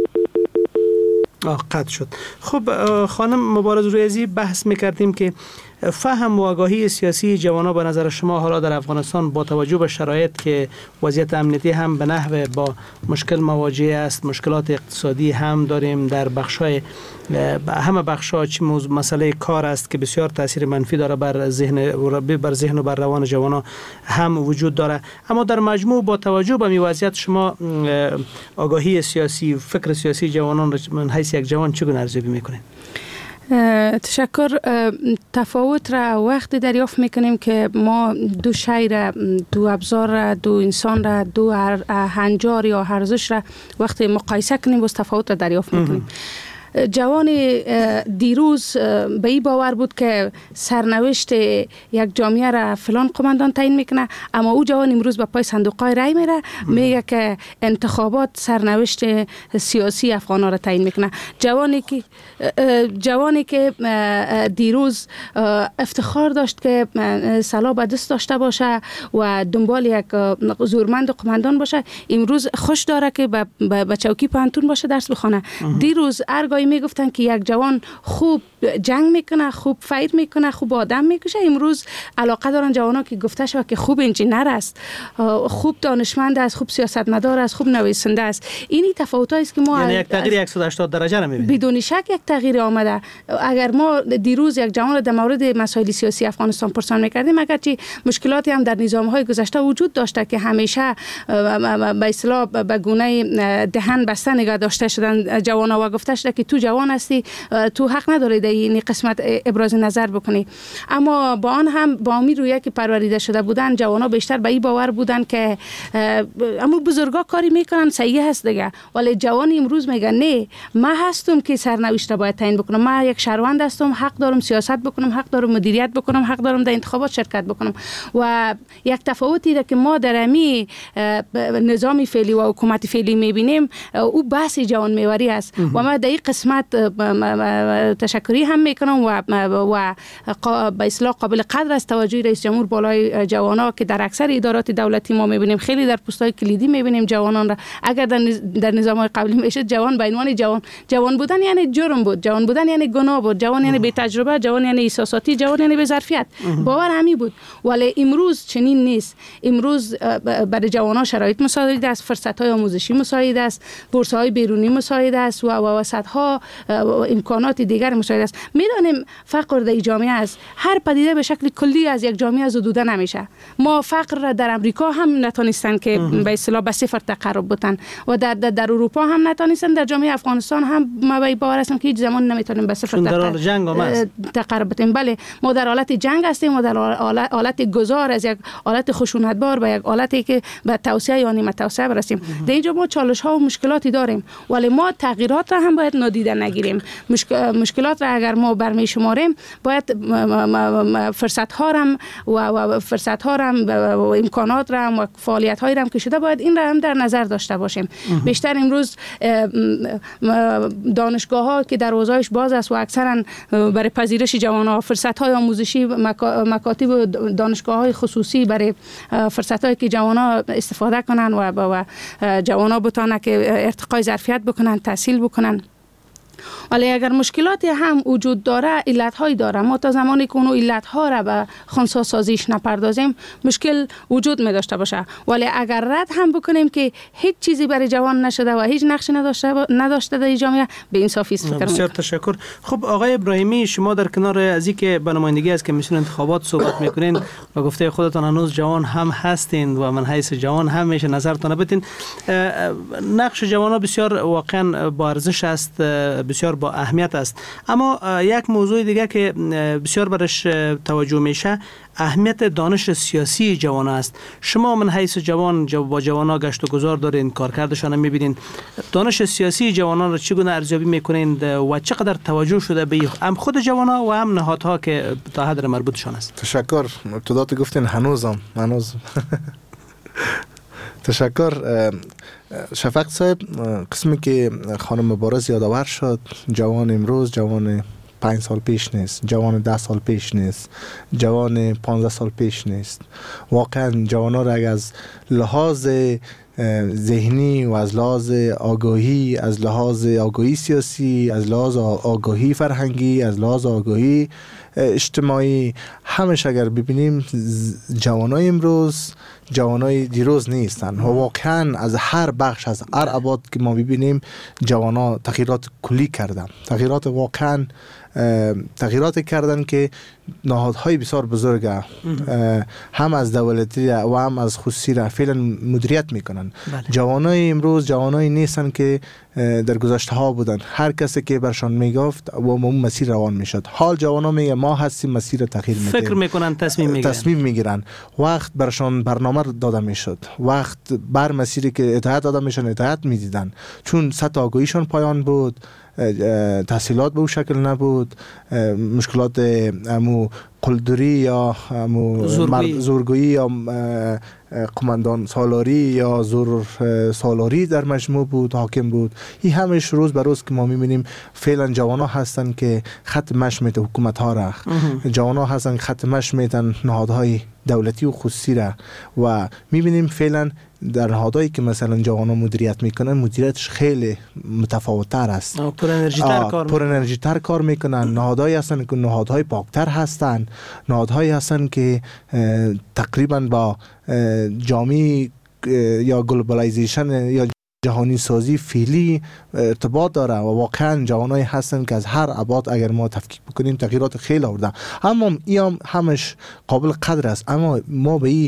آه قطع شد. خب خانم مبارز رویزی، بحث میکردیم که فهم و آگاهی سیاسی جوانان به نظر شما حالا در افغانستان با توجه به شرایط که وضعیت امنیتی هم به نحو با مشکل مواجه است، مشکلات اقتصادی هم داریم در بخشای همه بخشا، چه مسئله کار است که بسیار تاثیر منفی داره بر ذهن بر ذهن و بر روان جوانان هم وجود داره، اما در مجموع با توجه به این وضعیت شما آگاهی سیاسی، فکر سیاسی جوانان من حیث یک جوان چگونه ارزیابی میکنید؟ تشکر. تفاوت را وقتی دریافت میکنیم که ما دو شی را، دو ابزار را، دو انسان را، دو هنجار یا ارزش را وقتی مقایسه کنیم باز تفاوت را دریافت میکنیم. جوان دیروز به این باور بود که سرنوشت یک جامعه را فلان قماندان تعیین میکنه، اما او جوان امروز به پای صندوق‌های رای میره میگه که انتخابات سرنوشت سیاسی افغانا را تعیین میکنه. جوانی که جوانی که دیروز افتخار داشت که سلاح به دست داشته باشه و دنبال یک زورمند قماندان باشه، امروز خوش داره که به چوکی پانتون باشه درس بخونه. دیروز ارگای میگفتن که یک جوان خوب جنگ میکنه، خوب فایر میکنه، خوب آدم میکشه، امروز علاقه دارن جوانا که گفته شود که خوب انجینر است، خوب دانشمند است، خوب سیاستمدار است، خوب نویسنده است. اینی تفاوتایی است که ما یعنی یک تغییر صد و هشتاد درجه را میبینیم. بدون شک یک تغییر آمده. اگر ما دیروز یک جوان را در مورد مسائل سیاسی افغانستان پرسان میکردیم، اگرچه مشکلاتی هم در نظام‌های گذشته وجود داشته که همیشه به اصطلاح به گونه دهن بسته نگاه داشته شدن جوانا و گفته شده که تو جوان هستی، تو حق نداری در این قسمت ابراز نظر بکنی. اما با آن هم با امید رویه که پروریده شده بودن، جوانا بیشتر به این باور بودن که اما بزرگا کاری میکنن صحیح هست دیگه، ولی جوان امروز میگه نه، من هستم که سرنوشت را باید تعیین بکنم، من یک شهروند هستم، حق دارم سیاست بکنم، حق دارم مدیریت بکنم، حق دارم در انتخابات شرکت بکنم. و یک تفاوتی را که ما در امی نظام فعلی و حکومت فعلی میبینیم او بحث جوان میوری است و ما در این قسمت تشکری هم میکنم و و به اصطلاح قابل قدر است توجه رئیس جمهور بالای جوانا که در اکثر ادارات دولتی ما میبینیم خیلی در پست‌های کلیدی میبینیم جوانان را. اگر در در نظام‌های قبلی میشد جوان به عنوان جوان جوان بودن یعنی جرم بود، جوان بودن یعنی گناه بود، جوان یعنی بی تجربه، جوان یعنی احساساتی، جوان یعنی بی ظرفیت. باور همین بود. ولی امروز چنین نیست. امروز برای جوانان شرایط مساعد است، فرصت‌های آموزشی مساعد است، بورس‌های بیرونی مساعد است و وسط‌ها امکانات دیگر مساعد است. میدانیم فقر در جامعه است. هر پدیده به شکل کلی از یک جامعه زدوده نمیشه. ما فقر را در امریکا هم نتونستن که به اصطلاح به صفر تقرب بتن و در در اروپا هم نتونستن، در جامعه افغانستان هم ما به باور هستم که هیچ زمان نمیتونیم به صفر تقرب تقرب بتیم. بله ما در حالت جنگ هستیم و در حالت گذار از یک حالت خشونتبار به یک حالتی که به توسعه یا نیمه توسعه برسیم. در اینجا ما چالش ها و مشکلاتی داریم ولی ما تغییرات را هم باید نادیده نگیریم. مشکلات را اگر ما برمی شماریم باید فرصت ها هم و فرصت ها هم و امکانات را هم و فعالیت هایی را هم که شده باید این را هم در نظر داشته باشیم. بیشتر امروز دانشگاه ها که دروازه‌اش باز است و اکثرا برای پذیرش جوان ها فرصت های آموزشی، مکاتب و دانشگاه های خصوصی برای فرصت هایی که جوان ها استفاده کنن و جوان ها بتانه که ارتقای ظرفیت بکنن، تحصیل بکنن. ولی اگر مشکلاتی هم وجود داره، علت‌هایی داره، ما تا زمانی که اون علت‌ها را به خنثی سازیش نپردازیم مشکل وجود می داشته باشه. ولی اگر رد هم بکنیم که هیچ چیزی برای جوان نشده و هیچ نقشی نداشته نداشته در جامعه، به انصافی است فکر بسیار تشکر. خب آقای ابراهیمی، شما در کنار از اینکه به نمایندگی از کمیسیون انتخابات صحبت میکنین و گفته خودتان هنوز جوان هم هستین و من حیث جوان هم میشه نظرتان بدین، نقش جوانان بسیار واقعا با ارزش است، بسیار با اهمیت است. اما یک موضوع دیگه که بسیار برش توجه میشه اهمیت دانش سیاسی جوان است. شما من حیث جوان با جوانا گشت و گذار دارین، کارکردشان میبینین، دانش سیاسی جوانان را چگونه ارزیابی میکنین و چقدر توجه شده به هم خود جوانا و هم نهادها که تا حد مربوطشان است؟ تشکر. ابتدات گفتین هنوزم هنوز تشکر. شفق صاحب، قسمی که خانم مبارز یادآور شد، جوان امروز جوان پنج سال پیش نیست، جوان ده سال پیش نیست، جوان پانزده سال پیش نیست. واقعا جوانان را از لحاظ ذهنی و از لحاظ آگاهی، از لحاظ آگاهی سیاسی، از لحاظ آگاهی فرهنگی، از لحاظ آگاهی اجتماعی، همش اگر ببینیم جوانای امروز جوانای دیروز نیستن. واقعا از هر بخش، از هر ابعاد که ما ببینیم جوانا تغییرات کلی کردن، تغییرات واقعا تغییرات کردن که نهادهای بسیار بزرگه هم از دولتی و هم از خصوصی را فعلا مدیریت میکنن. بله. جوانای امروز جوانای نیستن که در گذشته ها بودن، هر کسی که برشان میگفت و اون مسیر روان میشد. حال جوانا میگه ما هستیم، مسیر تغییر میدیم، فکر میکنن، تصمیم میگیرن تصمیم میگیرن وقت برشان برنامه داده میشد، وقت بر مسیری که اطاعت داده میشن اطاعت میدیدن، چون سطح آگاهیشان پایان بود، تحصیلات به اون شکل نبود، مشکلات امو قلدری یا امو زورگویی یا قماندان سالاری یا زور سالاری در مجموع بود، حاکم بود. این همش روز به روز که ما میبینیم فعلا جوانا هستن که خط مشی میتن حکومت ها را، جوانا هستن که خط مشی میتن نهادهای دولتی و خصوصی را و میبینیم فعلا در نهادهایی که مثلا جوانا مدیریت میکنن مدیریتش خیلی متفاوت‌تر است، پر انرژی تر کار پر انرژی تر کار میکنن. نهادهایی هستن که نهادهای پاکتر هستن، نهادهایی هستن که تقریبا با جامعه یا گلوبالایزیشن یا جهانی سازی فعلی ارتباط داره و واقعا جوانایی هستن که از هر ابعاد اگر ما تفکیک بکنیم تغییرات خیلی آوردن. اما این هم همش قابل قدر است، اما ما به این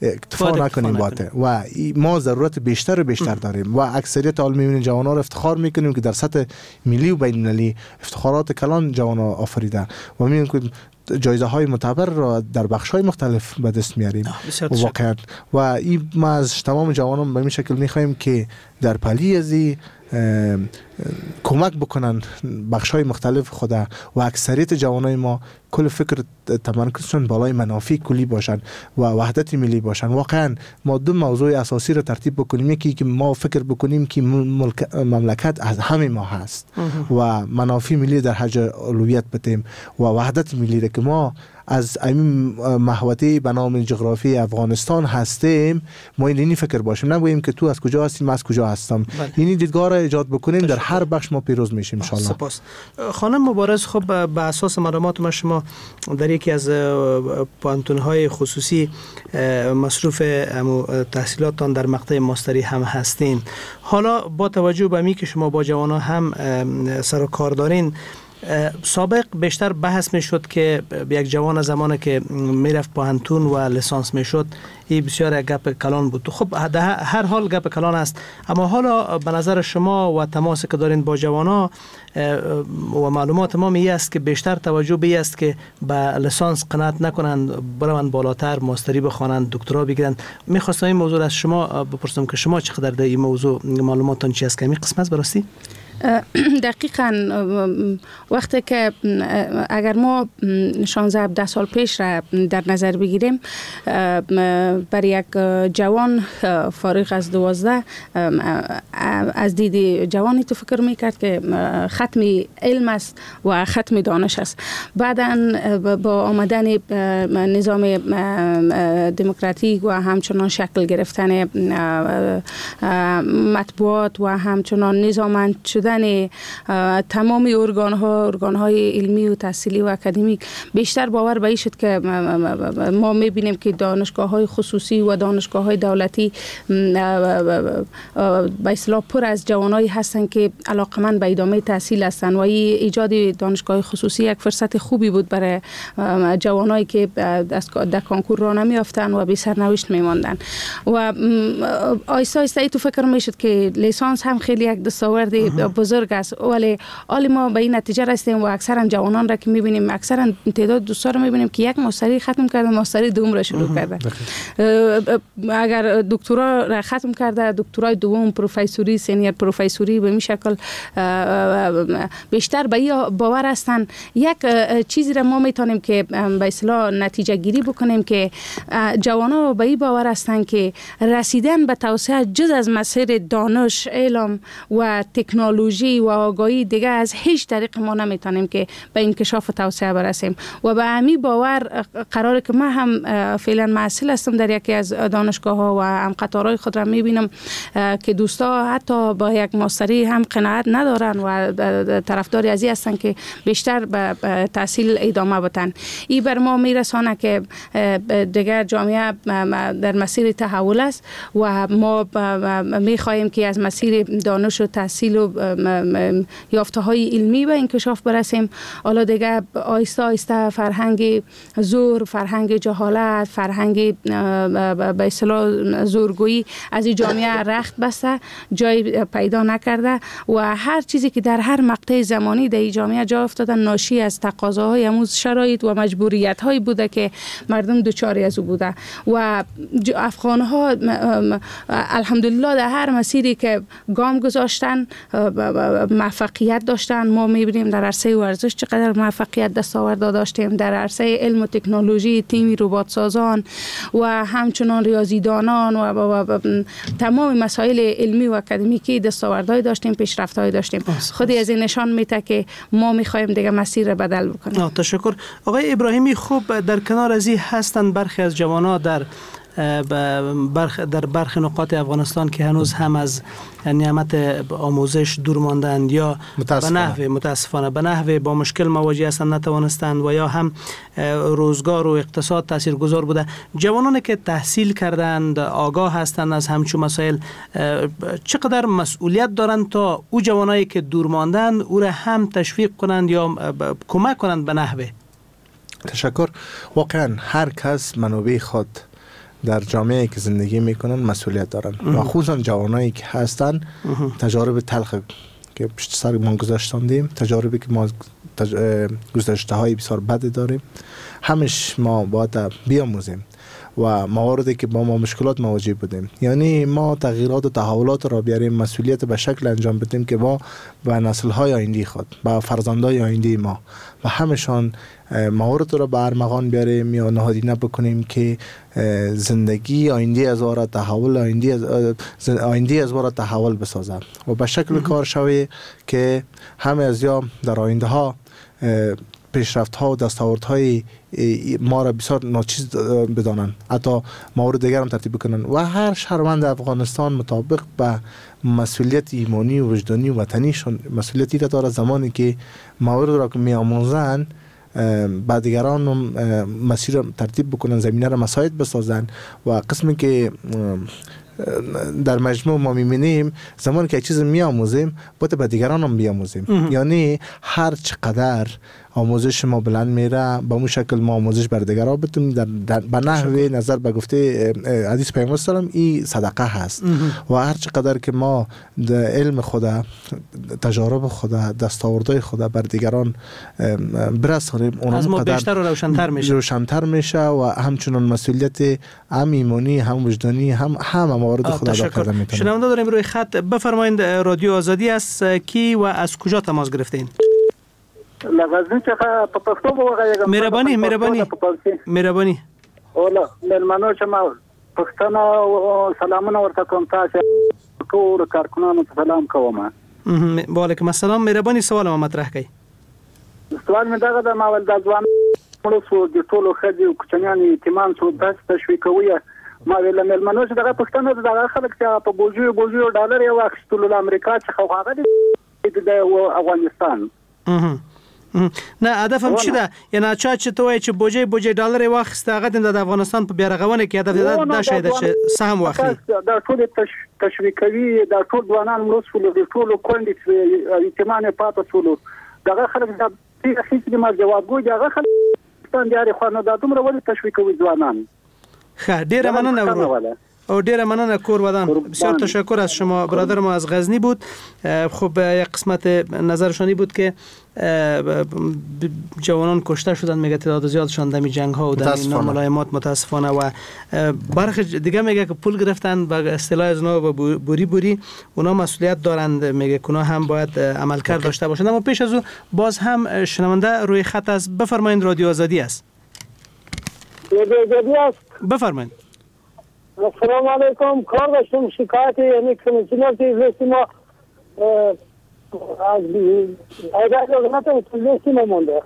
اکتفا نکنیم باته و ما ضرورت بیشتر و بیشتر داریم و اکثریت حال می‌بینیم جوانان افتخار میکنیم که در سطح ملی و بین المللی افتخارات کلان جوانان آفریدن و می‌بینیم که جایزه های معتبر را در بخش های مختلف به دست میاریم واقعا و این ما از تمام جوانان به این شکل میخوایم که در پلی ازی کمک بکنن بخش های مختلف خدا و اکثریت جوانای ما کل فکر تمرکزشون بالای منافع کلی باشن و وحدت ملی باشن. واقعا ما دو موضوع اساسی رو ترتیب بکنیم، یکی که ما فکر بکنیم که مملکت از همه ما هست و منافع ملی در حج اولویت بدیم و وحدت ملی را که ما از این محوطه به نام جغرافی افغانستان هستیم ما اینی فکر باشیم، نگوییم که تو از کجا هستی من از کجا هستم. اینی دیدگاه را ایجاد بکنیم، در هر بخش ما پیروز میشیم ان شاء الله. سپاس. خانم مبارز، خب به اساس معلومات ما شما در یکی از پانتون‌های خصوصی مصروف تحصیلاتتان در مقطع ماستری هم هستین. حالا با توجه به می که شما با جوانان هم سر و کار دارین، سابق بیشتر بحث می شد که یک جوان زمانی که میرفت پانتون و لیسانس می شد این بسیار گپ کلان بود. خب هر حال گپ کلان است، اما حالا به نظر شما و تماسی که دارین با جوانا و معلومات ما می است که بیشتر توجه به است که به لیسانس قناعت نکنند، بروند بالاتر ماستری بخوانند، دکترا بگیرند. میخواستم این موضوع از شما بپرسم که شما چقدر در این موضوع معلوماتتان چی است که این قسمت براستی؟ دقیقاً وقتی که اگر ما شانزده هفده سال پیش را در نظر بگیریم، برای یک جوان فارغ از دوازده از دید جوانی تو فکر میکرد که ختم علم است و ختم دانش است. بعداً با آمدن نظام دموکراتیک و همچنان شکل گرفتن مطبوعات و همچنان نظاممند شدن تمام ارگان ها ارگان های علمی و تحصیلی و اکادمیک، بیشتر باور به این شد که ما میبینیم که دانشگاه های خصوصی و دانشگاه های دولتی به اصطلاح پر از جوانایی هستند که علاقمند به ادامه تحصیل هستند و ایجاد دانشگاه خصوصی یک فرصت خوبی بود برای جوانایی که در کانکور را نمیافتند و بی سرنوشت میماندن. و آیسته آیسته تو فکر میشد که لیسانس هم خیلی یک دستاورد بزرگ است، ولی حالی ما به این نتیجه رسیدیم و اکثرا جوانان را که میبینیم، اکثرا تعداد دوستان را میبینیم که یک ماستری ختم کرده، ماستری دوم را شروع کرده. اگر دکترا را ختم کرده، دکترای دوم، پروفسوری، سینیر پروفسوری، به این شکل بیشتر به این باور هستند. یک چیزی را ما میتونیم که به اصطلاح نتیجه گیری بکنیم که جوانان به این باور هستند که رسیدن به توسعه جز از مسیر دانش، علم و تکنولوژی و آگاهی دیگه از هیچ طریق ما نمیتونیم که به انکشاف و توسعه برسیم. و به همین باور قراره که من هم فعلا محصل هستم در یکی از دانشگاه ها و هم قطارهای خود را میبینم که دوستا حتی با یک ماستری هم قناعت ندارن و طرفدار ازی هستن که بیشتر به تحصیل ادامه بدن. این بر ما میرسانه که دیگر جامعه در مسیر تحول است و ما میخواهیم که از مسیر دانش و تحصیل و یافته های علمی به انکشاف برسیم. حالا دیگه آیسته آیسته فرهنگ زور، فرهنگ جهالت، فرهنگ به اصطلاح زورگویی از این جامعه رخت بسته، جای پیدا نکرده و هر چیزی که در هر مقطع زمانی در این جامعه جا افتاده ناشی از تقاضاهای امروز شرایط و مجبوریت هایی بوده که مردم دوچاری از او بوده. و افغان ها الحمدلله در هر مسیری که گام گذاشتن موفقیت داشتن. ما میبینیم در عرصه ورزش چقدر موفقیت دستاورد داشتیم، در عرصه علم و تکنولوژی تیمی ربات سازان و همچنان ریاضیدانان و, و, و, و تمام مسائل علمی و اکادمیکی دستاوردهای داشتیم، پیشرفت‌های داشتیم. خودی از این نشان میده که ما میخوایم دیگه مسیر را بدل بکنیم. تشکر. آقای ابراهیمی، خوب در کنار از این هستند برخی از جوانان در برخ در برخی نقاط افغانستان که هنوز هم از نعمت آموزش دور ماندند یا به نحوه متاسفانه به نحوه با مشکل مواجه هستند، نتوانستند و یا هم روزگار و اقتصاد تاثیرگذار بوده. جوانانی که تحصیل کردند، آگاه هستند از همچون مسائل، چقدر مسئولیت دارند تا او جوانایی که دور ماندند او را هم تشویق کنند یا کمک کنند به نحوه؟ تشکر. واقعا هر کس منابع خود در جامعه که زندگی میکنن مسئولیت دارن و خصوصا جوانایی که هستن تجارب تلخ که پشت سر ما گذاشتیم، تجاربی که ما تج... گذشته های بسیار بد داریم، همش ما باید بیاموزیم و مواردی که با ما مشکلات مواجه بودیم، یعنی ما تغییرات و تحولات را بیاریم، مسئولیت به شکل انجام بدیم که ما به نسل های آینده خود، به فرزندای آینده ما و همشان موارد را به ارمغان بیاریم یا نهادینه بکنیم که زندگی آینده از وارد تحول آینده از آینده از وارد تحول بسازه و به شکل کار شوی که همه از یا در آینده ها پیشرفت ها و دستاورد های ما را بسیار ناچیز بدانند، حتی موارد دیگر هم ترتیب کنند و هر شهروند افغانستان مطابق به مسئولیت ایمانی و وجدانی و وطنیشون مسئولیتی را دارد. زمانی که موارد را که می آموزند با دیگران مسیر ترتیب بکنن، زمینه را مساعد بسازن و قسمی که در مجموع ما می‌بینیم زمانی که چیز می‌آموزیم باید به دیگران هم بیاموزیم، یعنی هر چقدر آموزش ما بلند میره به اون شکل ما آموزش بر دیگران بدیم. در, در به نحوه نظر به گفته حدیث پیامبر صلی الله علیه و آله این صدقه هست و هر چقدر که ما علم خدا، تجارب خدا، دستاوردهای خدا بر دیگران برسانیم از ما بیشتر و روشن‌تر میشه روشن‌تر میشه و همچنین مسئولیت هم ایمانی هم وجدانی هم هم موارد خدا ادا کردن میتونه. شنونده داریم روی خط، بفرمایید رادیو آزادی است کی و از کجا تماس گرفتین؟ لغزنی چخه په پښتو وغږیږم. مهرباني مهرباني مهرباني اوله ملمنو چې ما پښتنه او سلامونه ورته کوم، تاسو ټول کارکونانو ته سلام کوم. وعلیکم السلام. مهرباني سوال ما مطرح کړئ. سوال مې دغه د ماول د ځوان مړو د ټولو خځې او کوچنیانو اهتمام څو داس تشویقوي. ما ویل ملمنو چې دغه پښتنه دغه خلک چې په بوجو بوجو ډالر یو اخیستلو د امریکا څخه هغه د افغانستان. نه هدفم چی ده؟ یعنی چا چې توای چې بوجي بوجي ډالر واخیسته هغه د افغانستان په بیارغونه کې هدف ده شاید چې سهم واخلي. دا ټول تشویقوي، دا ټول ځوانان مرسول دي، ټول کونډې اهتمام پاتې شول. دغه خلک د هیڅ د ما جواب ګوي، دغه خلک ستان دي خو نه د دومره ولې تشویقوي ځوانان. خیر ډیره مننه او ډیره مننه کور ودان. بسیار تشکر از شما. برادر ما از غزنی بود. خب یک قسمت نظرشانی بود که جوانان کشته شدن، میگه تعداد زیادشان در جنگ ها و در ناملایمات متاسفانه و برخی دیگه میگه که پول گرفتن به اصطلاح از اونا و بوری بوری اونا مسئولیت دارند، میگه که اونا هم باید عملکرد داشته باشند. اما پیش از او باز هم شنونده روی خط است. بفرمایید رادیو آزادی است. رادیو آزادی است. بفرمایید. السلام علیکم. کار داشتم شکایت یعنی کنسولانتی زیستی ما از ایده لغنات زیستی ما مونده.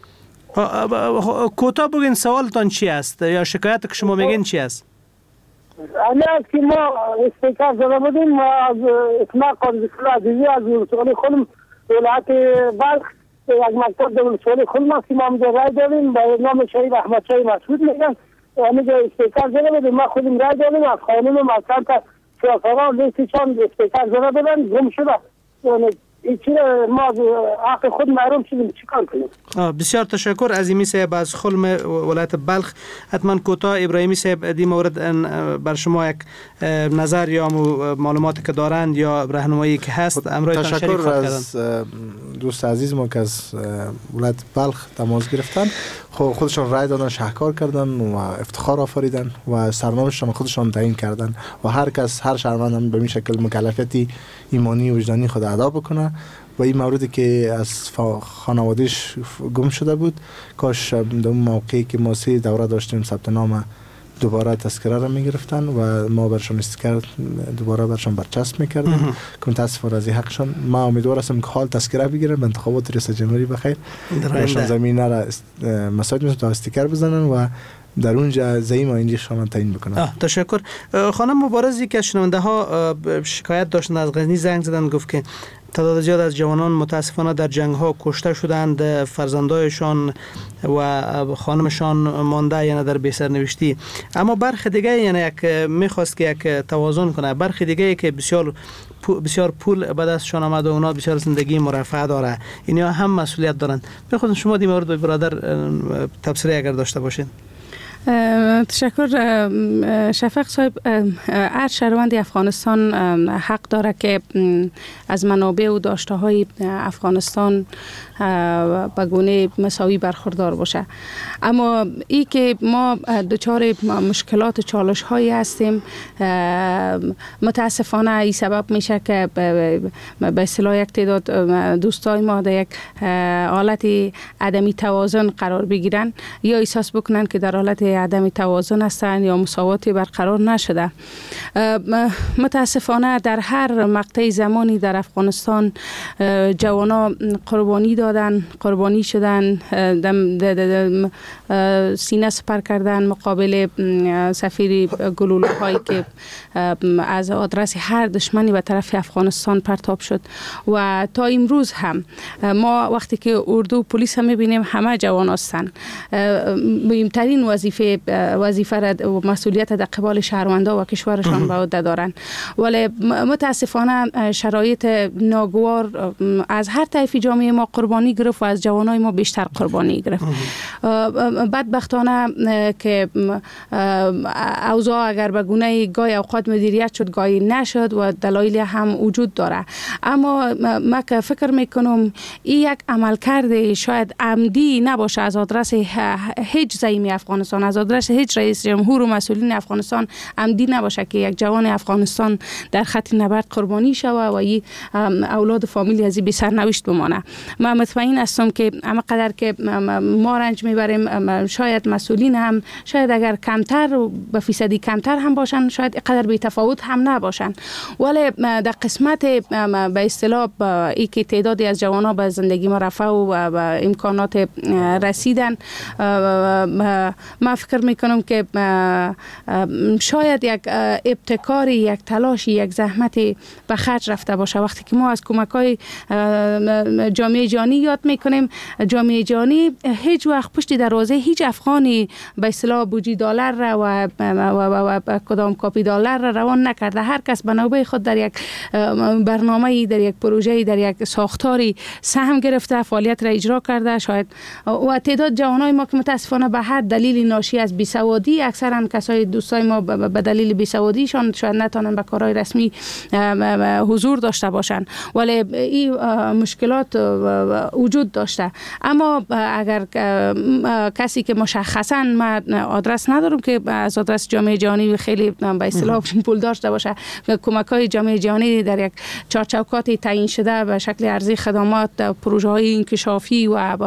کوتا بگین سوالتان چی است یا شکایت که شما میگین چی است؟ امی است که ما استیکار زده بودیم از اطلاع قانزیکل عزیزی از ولسوالی خودم ولایت بلخ یک مکتب در ولسوالی خودم است که ما همجا رای داریم با نام شهید احمد شای مسعود میگن. همینجا استیکار زده بودیم، ما خودم رای داریم از خانم مکتب تا شافران لیستی چند استیکار زده بودن گم شده. یعنی این ما حق خود محروم شدیم، چی کار کنیم؟ بسیار تشکر. عظیمی صاحب از خلم ولایت بلخ. حتما کوتاه ابراهیمی صاحب دی مورد بر شما یک نظر یا معلوماتی که دارند یا راهنمایی که هست امروز تشکر از دوست عزیز ما که از ولایت بلخ تماس گرفتن، خودشان رای دادن، شهکار کردن و افتخار آفریدن و سرنامشان خودشان تعیین کردن و هر کس هر شهروند هم به این شکل مکلفیتی ایمانی و وجدانی خود ادا بکنه. و این موردی که از خانوادهش گم شده بود، کاش در اون موقعی که ما سه دوره داشتیم ثبت نام دوباره تذکره را میگرفتن و ما برشان استیکر دوباره برشان برچسب میکردیم که متاسفانه از حقشان. ما امیدوار هستم که حال تذکره بگیرن به انتخابات ریاست جمهوری بخیر برشان زمینه را مساعد میشه تا استیکر بزنن و در اونجا زعیم آینده شما تعیین بکنن. تشکر. خانم مبارزی که شنونده ها شکایت داشتن از غزنی زنگ زدن، گفت که تعداد زیاد از جوانان متاسفانه در جنگ ها کشته شدند، فرزندایشان و خانمشان مانده یعنی در بی‌سرنوشتی. اما برخی دیگه یعنی یک میخواست که یک توازن کنه، برخی دیگه که بسیار بسیار پول به دستشان آمده و اونا بسیار زندگی مرفه داره، اینا هم مسئولیت دارند. بخواستم شما دی مورد برادر تبصره اگر داشته باشین. تشکر شفق صاحب. هر شهروند افغانستان حق داره که از منابع و داشته های افغانستان به گونه مساوی برخوردار باشه، اما ای که ما دچار مشکلات و چالش هایی هستیم متاسفانه این سبب میشه که به اصطلاح یک تعداد دوستای ما در یک حالت عدمی توازن قرار بگیرن یا احساس بکنن که در حالت عدمی توازن هستن یا مساواتی برقرار نشده. متاسفانه در هر مقطع زمانی در افغانستان جوانا قربانی دادن، قربانی شدن، دم دم سینه سپر کردن مقابل سفیر گلوله هایی که از آدرس هر دشمنی به طرف افغانستان پرتاب شد و تا امروز هم ما وقتی که اردو پلیس هم میبینیم همه جوان هستند. مهمترین وظیفه وظیفه و مسئولیت در قبال شهروندان و کشورشان به عهده دارند، ولی متاسفانه شرایط ناگوار از هر طیف جامعه ما قربانی گرفت و از جوانای ما بیشتر قربانی گرفت. بدبختانه که اوضاع اگر به گونه گاهی اوقات مدیریت شد گاهی نشد و دلایل هم وجود داره، اما ما که فکر میکنم این یک عملکرد شاید عمدی نباشه از آدرس هیچ زعیم افغانستان، از آدرس هیچ رئیس جمهور و مسئولین افغانستان عمدی نباشه که یک جوان افغانستان در خط نبرد قربانی شوه و این اولاد فامیلی از این بی سرنوشت بمانه. من مطمئن هستم که اما قدر که ما رنج میبریم شاید مسئولین هم شاید اگر کمتر و به فیصدی کمتر هم باشن شاید قدر بی تفاوت هم نباشن، ولی در قسمت به اصطلاح ای که تعدادی از جوانها به زندگی ما رفته و به امکانات رسیدن، من فکر میکنم که شاید یک ابتکاری، یک تلاشی، یک زحمتی به خرج رفته باشه. وقتی که ما از کمک‌های جامعه جهانی یاد میکنیم، جامعه جهانی هیچ وقت پشت دروازه هیچ افغانی به اصطلاح بودجه دلار را و, و, و کدام کاپی دلار را روان نکرده. هر کس به نوبه خود در یک برنامه‌ای، در یک پروژه‌ای، در یک ساختاری سهم گرفته، فعالیت را اجرا کرده. شاید و تعداد جوانای ما که متاسفانه به هر دلیل ناشی از بیسوادی، اکثرا کسای دوستای ما به دلیل بیسوادیشان شاید نتونن به کارهای رسمی حضور داشته باشن، ولی این مشکلات وجود داشته. اما اگر کسی که مشخصا من آدرس ندارم که از آدرس جامعه جهانی خیلی به اصطلاح پول داشته باشه، کمک‌های جامعه جهانی در یک چارچوباتی تعیین شده به شکل ارزی خدمات، پروژه‌های انکشافی و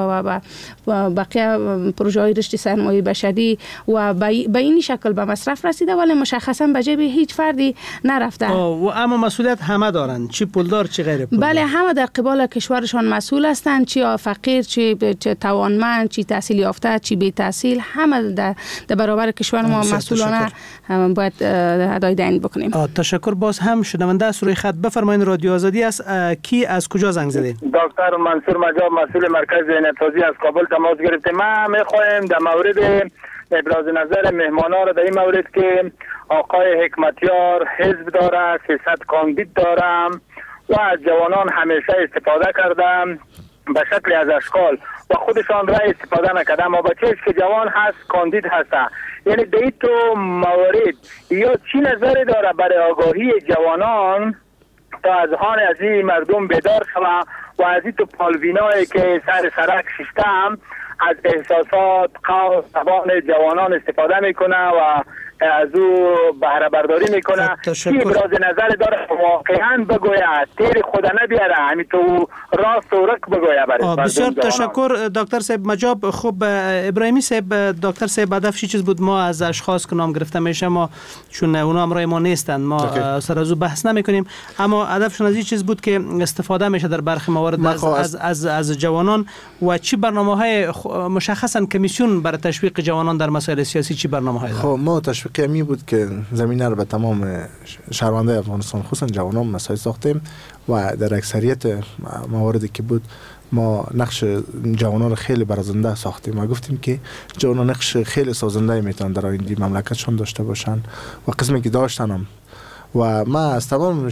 بقیه پروژه‌های رشد سرمایه بشری و به این شکل به مصرف رسیده، ولی مشخصا به جیب هیچ فردی نرفته. و اما مسئولیت همه دارن، چی پولدار چی غیر پولدار. بله، همه در قبال کشورشان مسئول هستند، چی فقیر، چی توانمند، چی تحصیل یافته، چی بی تحصیل، همه در, در برابر کشور ما مسئولانه باید ادای دین بکنیم. تشکر. باز هم شنونده است روی خط. بفرمایید، رادیو آزادی است. کی از کجا زنگ زدید؟ دکتر منصور مجاب، مسئول مرکز ذهنیت‌سازی از کابل تماس گرفتیم. ما می‌خوایم در مورد ابراز نظر مهمانان را در این مورد که آقای حکمتیار حزب داره، سیاست کاندید دارم و از جوانان همیشه استفاده کردم به شکل از اشکال و خودشان را استفاده نکرده، اما بچه‌اش که جوان هست کاندید هسته. یعنی در این تو موارد یا چی نظری داره برای آگاهی جوانان تا از هان از این مردم بیدار شوه و از این تو پالوینایی که سر سرک ششته هم از احساسات قوم زبان جوانان استفاده میکنه و از او بهره برداری میکنه. چی ابراز نظر داره واقعا بگوید، تیر خود نبیاره، همین تو راست و رک بگوید برای بسیار تشکر دکتر صاحب مجاب. خب ابراهیمی صاحب، دکتر صاحب هدف چی چیز بود؟ ما از اشخاص که نام گرفته میشه ما چون اونا همراه ما نیستند ما سر از او بحث نمیکنیم، اما هدفشون از این چیز بود که استفاده میشه در برخی موارد از, از از از جوانان و چی برنامه‌های مشخصا کمیسیون برای تشویق جوانان در مسائل سیاسی چی برنامه‌های داره؟ خب ما تشویق می بود که زمینه رو به تمام شهروندان افغانستان خصوصا جوانان مساعد ساختیم و در اکثریت مواردی که بود ما نقش جوانان رو خیلی برازنده ساختیم. ما گفتیم که جوانان نقش خیلی سازنده میتونن در آینده مملکتشان داشته باشن و قسمی که داشتن هم. و ما از تمام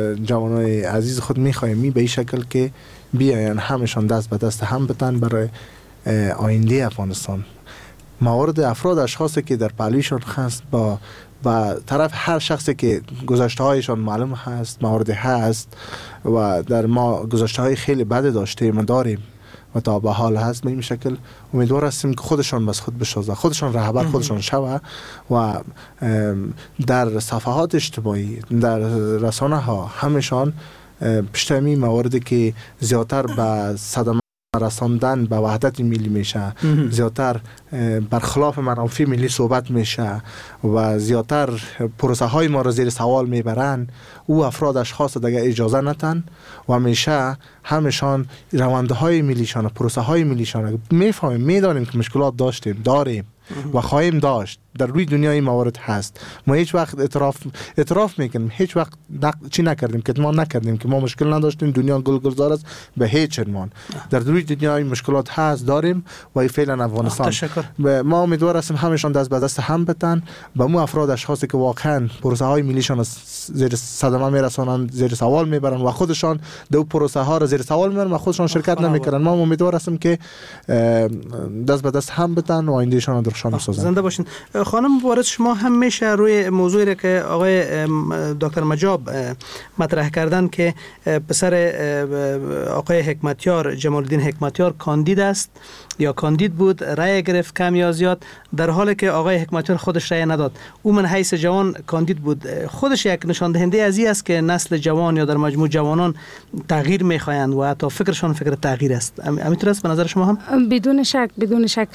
جوانای عزیز خود میخوایم می به این شکل که بیاین همشان دست به دست هم بتن برای آینده افغانستان. موارد افراد اشخاصی که در پهلویشان هست با با طرف هر شخصی که گذشته هایشان معلوم هست، موارد هست و در ما گذشته های خیلی بد داشتیم و داریم و تا به حال هست. به این شکل امیدوار هستیم که خودشان بس خود بسازه، خودشان رهبر خودشان شوه و در صفحات اجتماعی، در رسانه ها همشان پشتمی مواردی که زیادتر به صدمه رساندن به وحدت ملی میشه، زیادتر برخلاف منافع ملی صحبت میشه و زیادتر پروسه های ما را زیر سوال میبرن، او افراد اشخاص دیگه اجازه نتن و همیشه همشان رونده های ملیشان، پروسه های ملیشان میفهمیم، میدانیم که مشکلات داشتیم، داریم و خواهیم داشت. در روی دنیای موارد هست. ما هیچ وقت اعتراف اعتراف میکنیم، هیچ وقت نق... چی نکردیم که ما نکردیم که ما مشکل نداشتیم. دنیا گل گلزار است به هیچ عنوان. در روی دنیای مشکلات هست، داریم و فعلا افغانستان ما امیدوار هستیم همشان دست به دست هم بتن با مو افراد اشخاصی که واقعا پروسه های ملیشان زیر صدمه میرسانند، زیر سوال میبرن و خودشان دو پروسه ها را زیر سوال میبرن و خودشان شرکت نمیکنن. ما امیدوار هستیم که دست به دست هم بتن و آیندهشان درخشان بسازن. زنده باشین. خانم مبارز، شما همیشه روی موضوعی را که آقای دکتر مجاب مطرح کردن که پسر آقای حکمتیار، جمال الدین حکمتیار کاندید است یا کاندید بود، رأی گرفت کم یا زیاد، در حالی که آقای حکمتیار خودش رأی نداد. او من حیث جوان کاندید بود. خودش یک نشان دهنده از این است که نسل جوان یا در مجموع جوانان تغییر می‌خواهند و حتی فکرشان فکر تغییر است. همینطور است به نظر شما هم؟ بدون شک، بدون شک.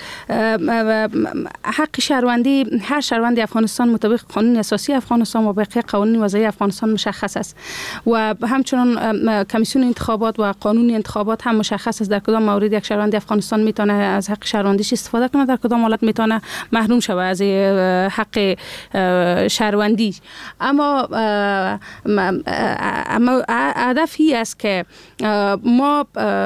حق شهروندی هر شهروند افغانستان مطابق قانون اساسی افغانستان و بقیه قوانین وضعی افغانستان مشخص است و همچنان کمیسیون انتخابات و قانون انتخابات هم مشخص است در کدام مورد یک شهروند افغانستان میتونه از حق شهروندیش استفاده کنه، در کدام حالت میتونه محروم شود از حق شهروندی. اما اما هدف این است که ما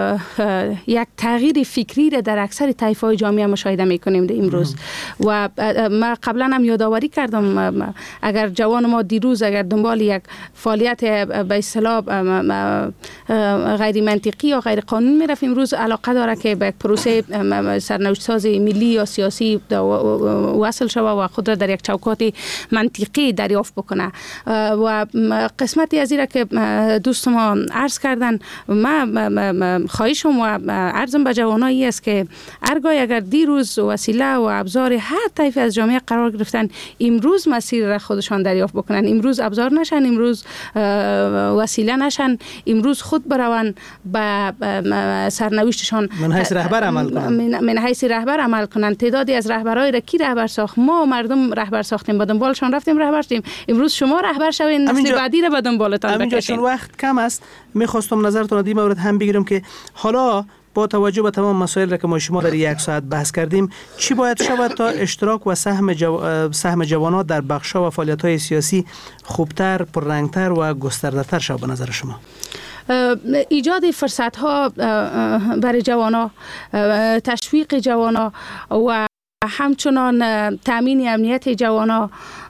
یک تغییر فکری را در اکثر طیف‌های جامعه مشاهده میکنیم امروز و ما قبلا هم یادآوری کردم اگر جوان ما دیروز اگر دنبال یک فعالیت به اصطلاح غیر منطقی یا غیر قانونی میرفت، امروز علاقه داره که به پروسه سرنوشت ساز ملی یا سیاسی وصل شود و خود را در یک چوکات منطقی دریافت بکنه. و قسمتی از این که دوست ما عرض کردن، ما خواهشم و عرضم به جوانایی است که هرگاه اگر دیروز وسیله و ابزار هر طیف از جامعه قرار گرفتن، امروز مسیر را خودشان دریافت بکنن، امروز ابزار نشن، امروز وسیله نشن، امروز خود برون به سرنوشتشان من حیث رهبر عمل کنن، من حیث رهبر عمل کنن. تعدادی از رهبرای را کی رهبر ساخت؟ ما مردم رهبر ساختیم، با دنبالشان رفتیم رهبر شدیم. امروز شما رهبر شوین، نسل بعدی را به دنبالتان بکشین. چون وقت کم است، میخواستم نظرتون در این مورد هم بگیرم که حالا با توجه به تمام مسائل را که ما شما در یک ساعت بحث کردیم، چی باید شود تا اشتراک و سهم جو... سهم جوانان در بخش‌ها و فعالیت‌های سیاسی خوبتر، پررنگتر و گسترده‌تر شود به نظر شما؟ ایجاد فرصت ها برای جوانان، تشویق جوانان و همچنان تامین امنیت جوانان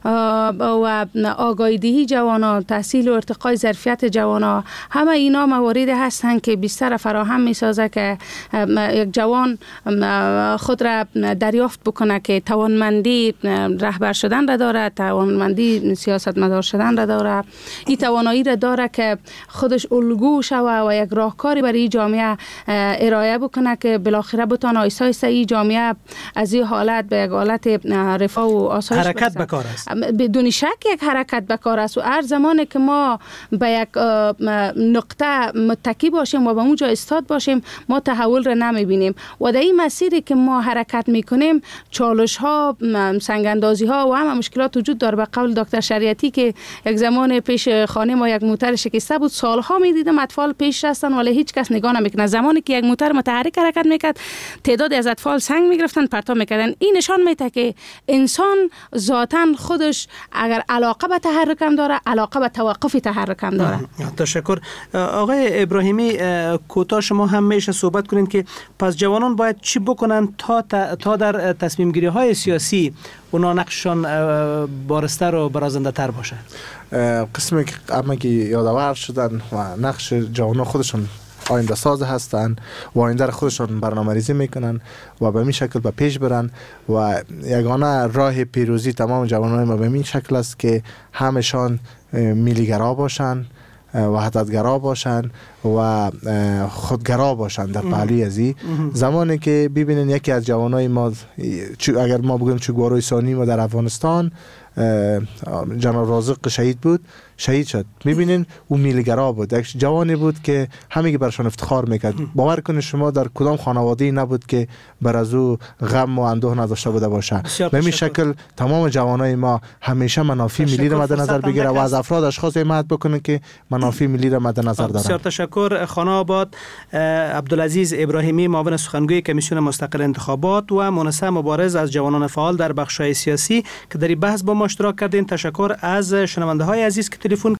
و آگاهی دهی جوانان، تحصیل و ارتقای ظرفیت جوانان، همه اینا مواردی هستند که بیشتر فراهم می‌سازه که یک جوان خود را دریافت بکنه که توانمندی رهبر شدن را داره، توانمندی سیاستمدار شدن را داره، این توانایی را داره که خودش الگو شوه و یک راهکاری برای جامعه ارائه بکنه که بالاخره بتونه آیسته آیسته این جامعه از این حالت به یک حالت رفاه و آسایش حرکت به کار است. بدون شک یک حرکت به کار است و هر زمانی که ما به یک نقطه متکی باشیم و به اونجا استاد باشیم، ما تحول را نمیبینیم و در این مسیری که ما حرکت میکنیم چالش ها، سنگ اندازی ها و همه مشکلات وجود داره. به قول دکتر شریعتی که یک زمان پیش خانه ما یک موتر شکسته بود، سالها میدیدم اطفال پیش رفتن ولی هیچ کس نگاه نمیکنه. زمانی که یک موتر متحرک حرکت میکرد، تعداد از اطفال سنگ میگرفتن پرتاب میکردن. این نشان میده که انسان ذاتاً خودش اگر علاقه به تحرکم داره، علاقه به توقف تحرکم داره. تشکر. آقای ابراهیمی، کوتاه شما هم میشه صحبت کنین که پس جوانان باید چی بکنن تا تا در تصمیم گیری های سیاسی اونا نقششان بارستر و برازنده تر باشه؟ قسمی که اما که یادآور شدن و نقش جوانان خودشون آینده ساز هستند و آینده خودشان برنامه ریزی میکنن و به این شکل به پیش برن و یگانه راه پیروزی تمام جوانان ما به این شکل است که همشان ملیگرا باشن، وحدتگرا باشن و خودگرا باشن در پهلوی ازی. زمانی که ببینین یکی از جوانای ما، اگر ما بگویم چوگوارای ثانی ما در افغانستان، جناب رازق شهید بود، شهید شد، میبینین او میلیگرا بود، یک جوانی بود که همه برشان افتخار میکرد. باور کنید شما در کدام خانواده‌ای نبود که بر از او غم و اندوه نداشته بوده باشه. به این شکل تمام جوانای ما همیشه منافع ملی را مد نظر بگیره و از افراد اشخاص حمایت بکنه که منافع ملی را مد نظر دارن. بسیار تشکر. خانه آباد عبدالعزیز ابراهیمی، معاون سخنگوی کمیسیون مستقل انتخابات و مونسه مبارز از جوانان فعال در بخش‌های سیاسی که در این بحث با ما اشتراک کردین. تشکر از شنونده های عزیز که تلفن